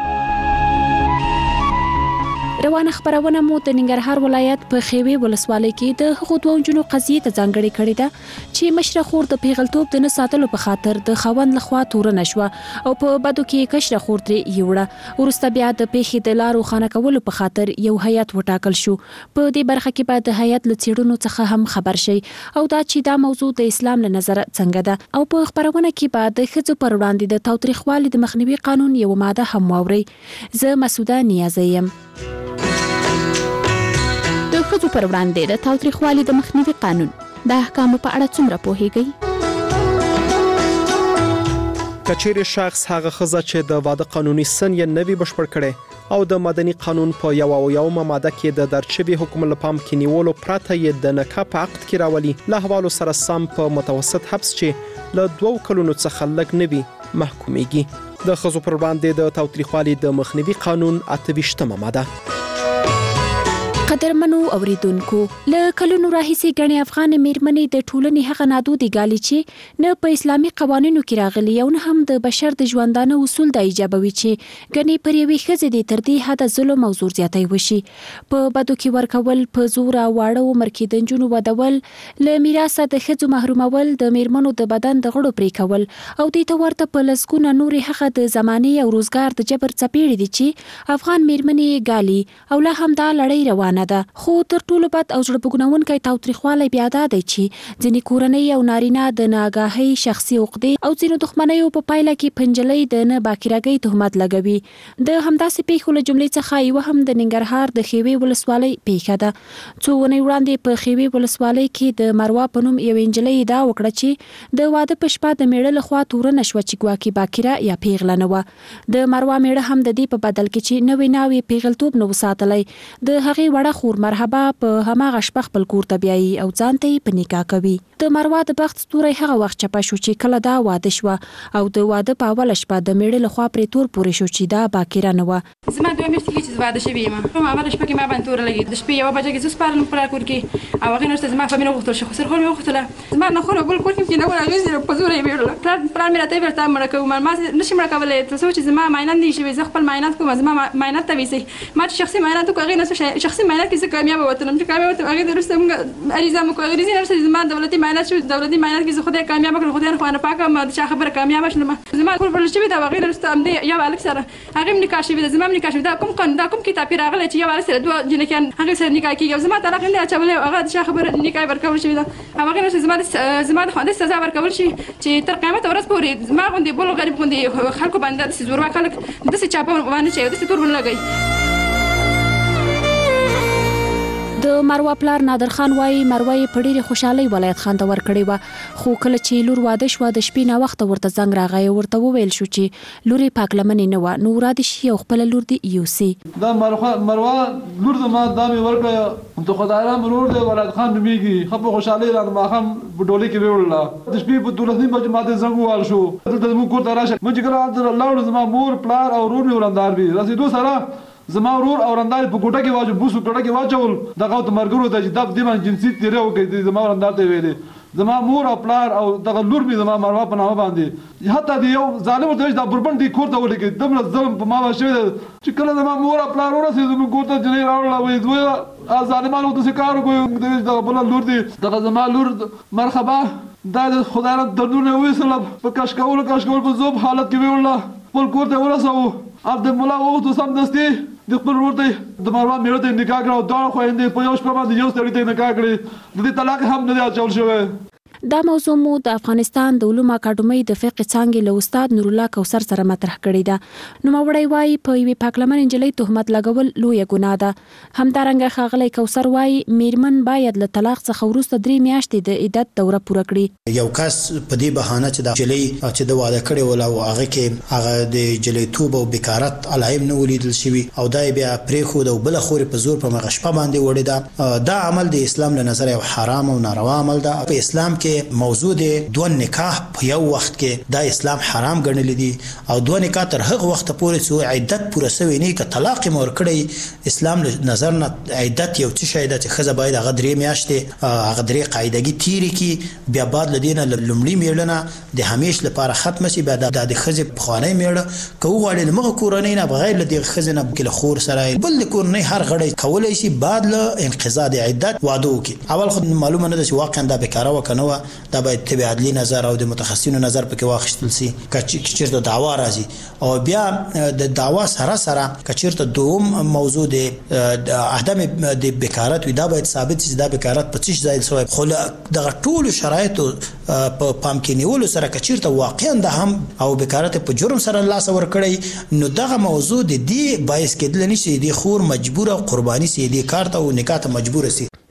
روانه خبرونه مو د ننګرهار ولایت په خېوې ولسوالۍ کې د هغو دوه جنو قضیې ته ځانګړې کړې ده چې مشره خور د پیغلتوب د نه ساتلو په خاطر د خاوند لخوا تورنه شوه او په بدو کې کشره خور ترې یوړه. وروسته بیا د پیښې د لارو خانه کولو په خاطر یو هیئت وټاکل شو. په دې برخه کې به د هیئت له څېړنو څخه هم خبر شي او دا چې دا موضوع د اسلام له نظره څنګه ده او په خبرونه کې به د ښځو پر وړاندې د تاوتریخوالي د مخنیوي قانون یو ماده هم واوري. زه مسعوده نیازی یم. د ښځو پر وړاندې د تاوتریخوالي د مخنیوي قانون د احکامو په اړه څومره پوهیږئ؟ کچېرې شخص هغه ښځه چې د واده قانوني سن یې نه وي بشپړ کړی او د مدني قانون په یو او یو ماده کې د درج شوي حکم له پام کې نیولو پرته یې د نکاح په عقد کې راولي له حوالو سره سم په متوسط حبس چې له دوو کلونو څخه لږ نه وي محکومیږي. د ښځو پر وړاندې د تاوتریخوالي د مخنیوي قانون اته ویشتمه ماده. قدرمنو اوریدونکو له کلونو راهیسې غني افغان میرمنې د ټولنې هغه نادودي ګالي چې نه په اسلامي قوانینو کې راغلي او نه هم د بشر د ژوندانه اصول د ایجابوي چې غني پر یوې ښځې د تر دې حد ظلم او زور زیاتی وشي. په بدو کې ورکول، په زور او واړه عمر کې د نجونو ودول، له میراثه د ښځو محرومول، د میرمنو د بدن د غړو پرې کول او د ته ورته په لسګونه نورې هغه د زمانې او روزګار د جبر څپېړې دي چې افغان میرمنې ګالي او لا هم دا لړۍ روانه ده. خو تر ټولو بد او زړه بګنونکی تاوتریخوالی بیا دا دی چې ځینې کورنۍ او نارینه د ناګاهۍ شخصي عقدې او ځینو دښمنیو په پایله کې پنجلۍ د نه باکیرګۍ تهمت لګوي. د همداسې پیښو له جملې څخه یوه هم د ننګرهار د خیوې ولسوالۍ پیښه ده. څو ونې وړاندې په خیوې ولسوالۍ کې د مروا په نوم یوې نجلۍ ادعا وکړه چې د واده په شپه د میړه لخوا تورنه شوه چې ګواکې باکیره یا پیغله نه وه. د مروا میړه هم د دې په بدل کې چې نوې ناوې پیغلتوب نه وساتلی، د هغې وړه خور مرحبا په هماغه شپه خپل کور ته بیایي او ځان ته یې په نکاح کوي. د مروا د بخت ستوری هغه وخت چپه شو چې کله دا واده شوه او د واده په اوله شپه د میړه لخوا پرې تور پورې شو چې دا باکیره نه وه. زما دوه میاشتې کېږي چې واده شوې یم. په اوله شپه کې ما باندې توره لګېده. د شپې یوه بجه کې زه سپارلم په کور کې او هغې نه زما فامیل وغوښتل شو، خسر خور مې وغوښتله. زما نه خور بل کور کې چې نه ور اغېزې په زوره یې ویړله. پلار پلار مې راته ویل تا مړه کوو. ما نشم مړه کولی، تر څو چې زما معاینات نه شوي. زه خپل معاینات کوم، زما معاینات ته ویسئ. ما چې شخصي معاینات وکړو هغې نه شخصي معاینات کې زه کامیابه وتلم. چې کامیابه وتم هغې وروسته موږ عریضه مو کړه. عریضې نه وروسته زما دولتي معاینات شو. دولتي معاینات کې زه خدای کامیابه کړم، خدای خو نه پاکه ما د چا خبره کامیابه شلم. زما کور بل شوي دا هغې وروسته همدې یو هلک سره هغې هم نکاح شوي ده، زما هم نکاح شوي. دا کوم قانون دا کوم کتاب کې راغلی چې یو هلک سره دوه جنکیان هغې سره نکاح کېږي او زما طلاق نه دی اچولی او هغه د چا خبره نکاح ورکول شوي ده. او هغې وروسته زما د زما د خواندې سزا ورکول شي چې تر قیامته ورځ پورې زما غوندې بل غریب غوندې خلکو باندې داسې زورواک خلک داسې چاپه باندې چې داسې تور ونه لګوي. د مروا پلار نادر خان وایي مروا یې په ډېرې خوشحالۍ ولایت خان ته ورکړې وه، خو کله چې لور واده شوه د شپې ناوخته ورته زنګ راغی او ورته وویل شو چې لور یې پاک لمنې نه وه، نو وراده شي او خپله لور دې یوسي. دا مروا لور زما دا مې ورکړه د خدایرام ورور دی ولایت خان نومېږي. ښه په خوشحالۍ رانه ماښام په ډولۍ کې ویوړله. د شپې په دولس نیم بجې ماته زنګ ووهل شو دلته زموږ کور ته راشه. موږ چې کله هلته لاړو زما مور پلار او ورور مې ورندار وي. رسېدو سره زما ورور او رندار په کوټه کې واچو بوسو کوټه کې واچول. دغه ته مرګرو ته چې دا دې باندې جنسي تیری وکړي زما رندار ته ویلې. زما مور او پلار او دغه لور مې زما مروا په نامه باندې حتی د یو ظالم ورته دا بربند دې کور ته ولګېد. دومره ظلم په ما باندې شوی دی چې کله زما مور او پلار ورسېد زموږ کور ته جنۍ راوړله وایي دوی ظالمانو داسې کار وکړو. دغه بله لور دی دغه زما لور مرحبا دا د خدای رب دردونه ویستله په کش کولو کش کول په ذوب حالت کې ویوړله. خپل کور ته ورسوو. اب د ملا وغوښتو سمدستي د خپل ورور ته د مروا میړه ته نکاح کړه او دواړه خویندې په یو شپه باندې یو سړي ته نکاح کړې. د دې طلاق هم نه دی اچول شوی. دا موضوع مو د افغانستان د علومو اکاډمۍ د فقه څانګې له استاد نور الله کوثر سره مطرح کړې ده. نوموړی وایي په یوې پاکلمن نجلۍ تهمت لګول لویه ګناه ده. همدارنګه ښاغلی کوثر وایي میرمن باید له طلاق څخه وروسته درې میاشتې د عدت دوره پوره کړي. یو کس په دې بهانه چې د نجلۍ چې د واده کړې ول او هغه کې هغه د نجلیتوب او بیکارت علایم نه ولیدل شوي او دا بیا پرېښود او بله خورې په زور په مغه شپه باندې وړې ده. دا عمل د اسلام له نظره یو حرام او ناروا عمل ده. په اسلام کې موضوع دی دوه نکاح په یو وخت کې دا اسلام حرام ګڼلی دي او دوه نکاح تر هغه وخت پورې چې عدت پوره شوی نه که طلاق یې ورکړی اسلام له نظر نه عدت یو څه شی ده چې ښځه باید هغه درې میاشتې هغه درې قاعدګي تیرې کړي بیا بعد له دې نه لومړي میړه نه د همیش لپاره ختمه شي. بیا د ښځې پخوانی میړه که وغواړي له مغه کورنۍ نه بغیر له دغې ښځې نه بلکې له خور سره بل د کورنۍ هر غړی کولی شي بعد له انقضا د عدت واده وکړي. اول خو معلومه نه ده چې واقعا دا بیکاره وه که نه وه. دا باید تبع عدلی نظر او د متخصصینو نظر پکې واخیستل شي که چیرته دعوا راځي او بیا د دعوا سره سره که چیرته دوم موضوع د عدم د بیکارت وي دا باید ثابت شي دا بیکارت په څه ځای شوی. خو دغه ټولو شرایطو په پام کې نیولو سره که چیرته واقعا د هم او بیکارت په جرم سره لاس ورکړی نو دغه موضوع د دې باعث کېدل نشي د خور مجبور او قرباني سي د کار ته او نکاح ته مجبور سي.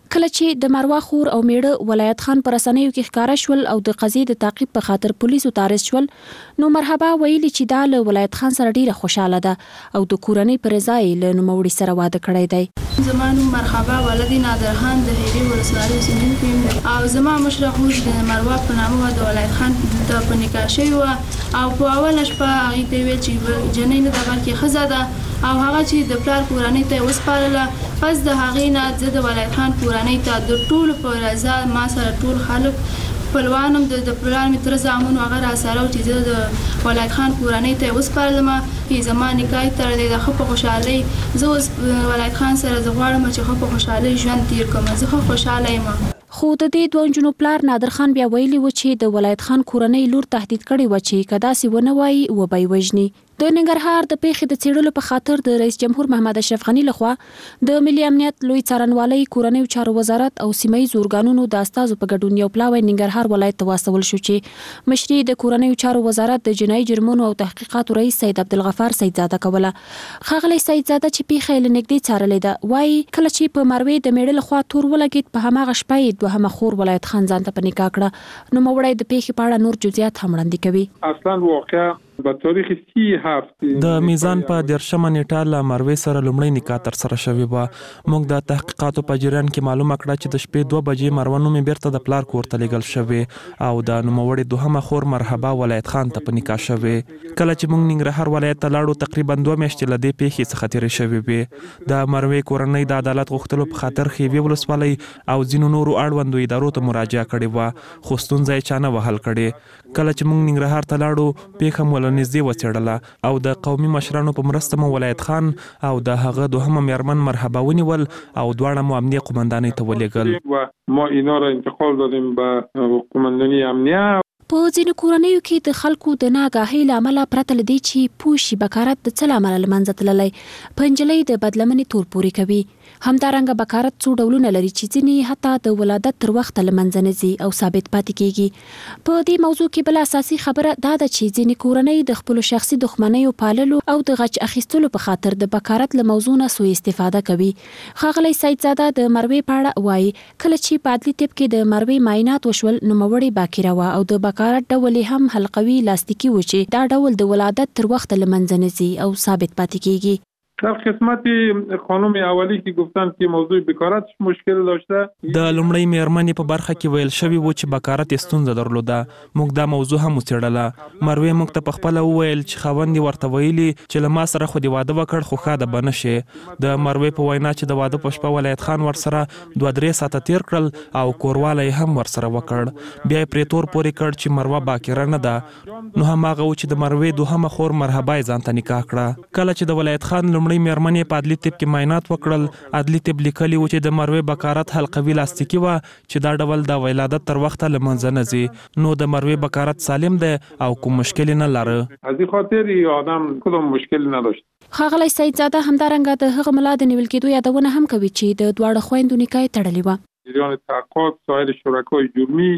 کله چې د مروا خور او میړه ولایت خان پر رسنیو کې ښکارا شول او د قضیې د تعقیب په خاطر پولیسو تارس شول نو مرحبا ویلي چې دا له ولایت خان سره ډیره خوشاله ده او د کورنۍ پر ځای له نوموړي سره واده کړی دی. زمانو مرحبا ولدي نادر خان د هيري ولسوالۍ اوسیدونکی او زما مشره خور د مروا په نامه د ولایت خان د په نکاح شوی و او په اوله شپه هغه ته ویل چې جنۍ نه د بلکې خزه ده او هغه چې د پلار کورنۍ ته وسپارله. پس د هغې نه زه د ولایت خان کورنۍ ته د ټولو په رضا ما سره ټول خلک خپلوانم د پلار مې تر زامنو هغه را سره چې زه د ولایت خان کورنۍ ته وسپارلم چې زما نکاح تړلی ده ښه په خوشحالۍ. زه اوس ولایت خان سره زه غواړم چې ښه په خوشحالۍ ژوند تیر کړم. زه ښه خوشحاله یم. خو د دې دوه نجونو پلار نادر خان بیا ویلي و چې د ولایت خان کورنۍ لور تهدید کړی و چې که داسې ونه وایي وبه یې وژني. د ننګرهار د پیښې د څېړلو په خاطر د رئیس جمهور محمد اشرف غني لخوا د ملي امنیت لوی څارنوالۍ کورنیو چارو وزارت او سیمه‌ییزو ارګانونو د استازو په ګډون یو پلاوی ننګرهار ولایت ته واستول شو چې مشري د کورنیو چارو وزارت د جنایي جرمونو او تحقیقاتو رئیس سید عبدالغفار سیدزاده کوله. ښاغلی سیدزاده چې پیښه یې له نږدې څارلې ده وایي کله چې په مروې د میړه لخوا تور ولګېد په هماغه شپه یې دوهمه خور ولایت خان ځان ته په نکاح کړه. نوموړی د پیښې په اړه نور جزئیات هم وړاندې کوي. اصلا واقعا په تاریخ سی هفت د میزان په درشمه نیټه له مروې سره لومړی نکاح تر سره شوی و. موږ د تحقیقاتو په جریان کې معلومه کړه چې د شپې دوه بجې مروه نومې بیرته د پلار کور ته لیږل شوی او د نوموړي دوهمه خور مرحبا ولایت خان ته په نکاح شوی. کله چې موږ ننګرهار ولایت ته لاړو تقریبا دوه میاشتې له دې پیښې څخه تېرې شوې وې. د مروې کورنۍ د عدالت غوښتلو په خاطر خیوې ولسوالۍ او ځینو نورو اړوندو ادارو ته مراجعه کړې وه خو ستونزه یې چا نه وهل کړې. کله چې موږ ننګرهار ته لاړو پیښه مو له نږدې وڅېړله او د قومي مشرانو په مرسته مو ولایت خان او د هغه دوهمه میرمن مرحبا ونیول او دواړه مو امنیه قومندانۍ ته ولېږل. ما اینا را انتقال دادیم به قومندانۍ امنیه. په ځینو کورنیو کې د خلکو د ناګاهۍ له امله پرته له دې چې پوه شي بکارت د څه له امله له منځه تللی په نجلۍ د بدلمنې تور پورې کوي. همدارنګه بکارت څو ډولونه لري چې ځینې حتی د ولادت تر وخته له منځه نه ځي او ثابت پاتې کیږي. په دې موضوع کې بل اساسي خبره دا ده چې ځینې کورنۍ د خپلو شخصي دښمنیو پاللو او د غچ اخیستلو په خاطر د بکارت له موضوع نه سوء استفاده کوي. ښاغلی سیدزاده د مروې په اړه وایي کله چې په عدلي طب کې د مروې معاینات وشول نوموړې باکره وه او د بکارت ډول هم حلقوي لاستیکي و چې دا ډول د ولادت تر وخته له منځه نه ځي او ثابت پاتې کیږي. در قسمت خانم اولی که گفتن که موضوع بکارت مشکل داشته د لومړی میرمنې په برخه کې ویل شوی و چې بکارت ستونزه درلوده. موږ دا موضوع هم وڅېړله. مروې موږ ته په خپله وویل چې خاوند یې ورته ویلي چې له ما سره خو دې واده وکړ خو ښه ده به نه شې. د مروې په وینا چې د واده په شپه ولایت خان ورسره دوه درې ساعته تیر کړل او کورواله یې هم ورسره وکړ. بیا یې پرې تور پورې کړ چې مروه باکره نه ده. نو هماغه و چې د مروې دوهمه خور مرحبا یې ځان ته نکاح کړه. کله چې د ولایت خان لومړی میرمنې په عدلي طب کې معاینات وکړل عدلي طب لیکلي و چې د مروې بکارت حلقوي لاستیکي وه چې دا ډول د ولادت تر وخته له منځه نه ځي. نو د مروې بکارت سالم دی او کوم مشکل نه لره. از این خاطر آدم کدام مشکل نداشت. ښاغلی سیدزاده همدارنګه د هغه ملا د نیول کېدو یادونه هم کوي چې د دواړو خویندو نکاح یې تړلې وه. جریان تحقیقات سایر شرکای جرمی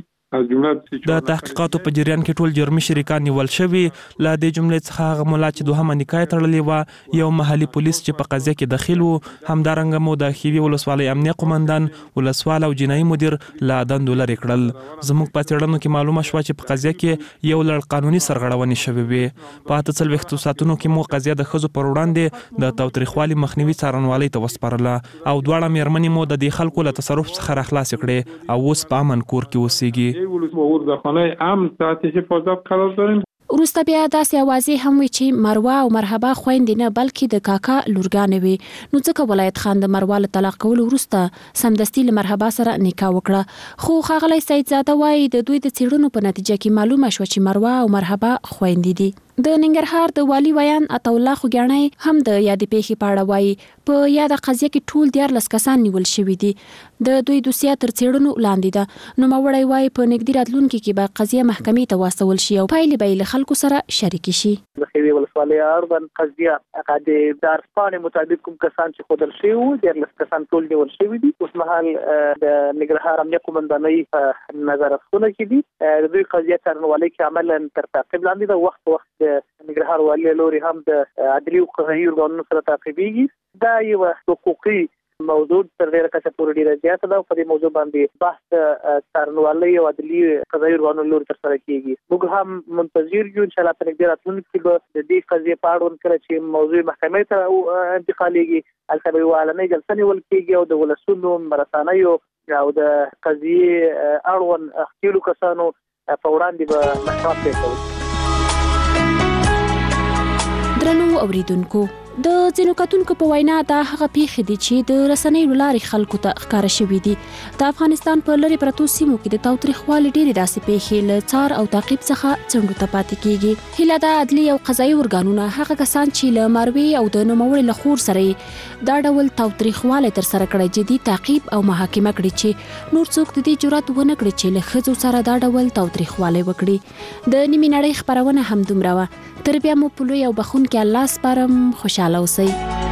د تحقیقاتو په جریان کې ټول جرمي شریکان نیول شوي. له دې جملې څخه هغه ملا چې دوهمه نکاح تړلې وه یو محلي پولیس چې په قضیه کې دخیل وو. همدارنګه مو د خیوي ولسوالۍ امنیه قومندان ولسوال او جنایي مدیر له دندو لرې کړل. زموږ په څېړنو کې معلومه شوه چې په قضیه کې یو لړ قانوني سرغړونې شوې وې. په اته څلوېښتو ساعتونو کې مو قضیه د ښځو پر وړاندې د تاوتریخوالي مخنیوي څارنوالۍ ته وسپارله او دواړه میرمنې مو د دې خلکو له تصرف څخه راخلاصې کړې او اوس په امن کور کې اوسېږي. در خانه امن تحت حفاظت قرار داریم. وروسته بیا داسې اوازې هم وي چې مروه او مرحبا خویندې نه بلکې د کاکا لورګانې وي. نو ځکه ولایت خان د مروه له طلاق کولو وروسته سمدستي له مرحبا سره نکاح وکړه. خو ښاغلی سیدزاده وایي د دوی د څېړنو په نتیجه کې معلومه شوه چې مروه او مرحبا خویندې دي. د ننګرهار د والي ویان عطاالله خوګیاڼی هم د یادې پیښې په اړه وایي په یاده قضیه کې ټول دیارلس کسان نیول شوي دي. د دوی دوسیه تر څېړنو لاندې ده. نوموړی وایي په نږدې راتلونکي کې به قضیه محکمې ته واستول شي او پایلې به یې له خلکو سره شریکې شي. د خیوي ولسوالۍ اړوند قضیه هغه د دارسپانې مطابق کوم کسان چې ښودل شوي وو دیارلس کسان ټول نیول شوي دي. اوس مهال د ننګرهار امنیه قومندانۍ په نظارتخونه کې دي. د دوی قضیه څارنوالۍ کې عملا تر تعقیب لاندې ده. وخت وخت د ننګرهار والي لوري هم د عدلي او قضایي ارګانونو سره تعقیبېږي. دا یو حقوقي موضوع تر ډیره کچه پورې ډیره زیاته ده. په دې موضوع باندې بحث څارنوالۍ او عدلي قضایي ارګانونو لوري ترسره کیږي. موږ هم منتظر یو ان شاء الله په نږدې راتلونکي کې به د دې قضیې په اړه کله چې موضوع محکمې ته انتقالېږي هلته به یوه اعلانۍ جلسه نیول کیږي او د ولسونو رسنیو او د قضیې اړوند ښکېلو کسانو په وړاندې به محکمه پرېکړه درنو اوریدونکو د ځینو کتونکو په وینا دا هغه پیښې دي چې د رسنیو لارې خلکو ته ښکاره شوي دي. د افغانستان په لرې پرتو سیمو کې د تاوتریخوالي ډېرې داسې پیښې له څار او تعقیب څخه څنډو ته پاتې کیږي. هیله ده عدلي او قضایي ارګانونه هغه کسان چې له ماروي او د نوموړي له خور سره دا ډول تاوتریخوالی ترسره کړی جدي تعقیب او محاکمه کړي چې نور څوک د دې جرأت ونه کړي چې له ښځو سره دا ډول تاوتریخوالی وکړي. د نیمې نړۍ خپرونه همدومره وه. تر بیا مو په لوی او بخښونکي الله سپارم. خوشحاله اوسئ.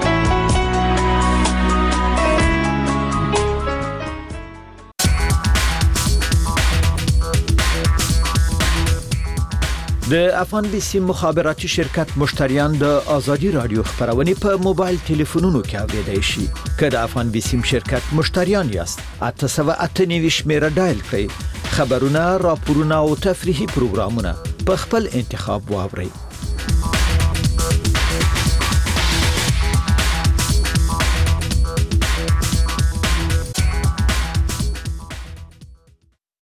د افغان بي سي مخابراتي شرکت مشتریان د ازادي رادیو خبرونه په موبایل ټلیفونونو کې اوریدای شي. که د افغان بي سي شرکت مشتریان یاست اته سوه اته نوي شمیره ډایل کړئ. خبرونه، راپورونه او تفریحي پروګرامونه په خپل انتخاب واورئ.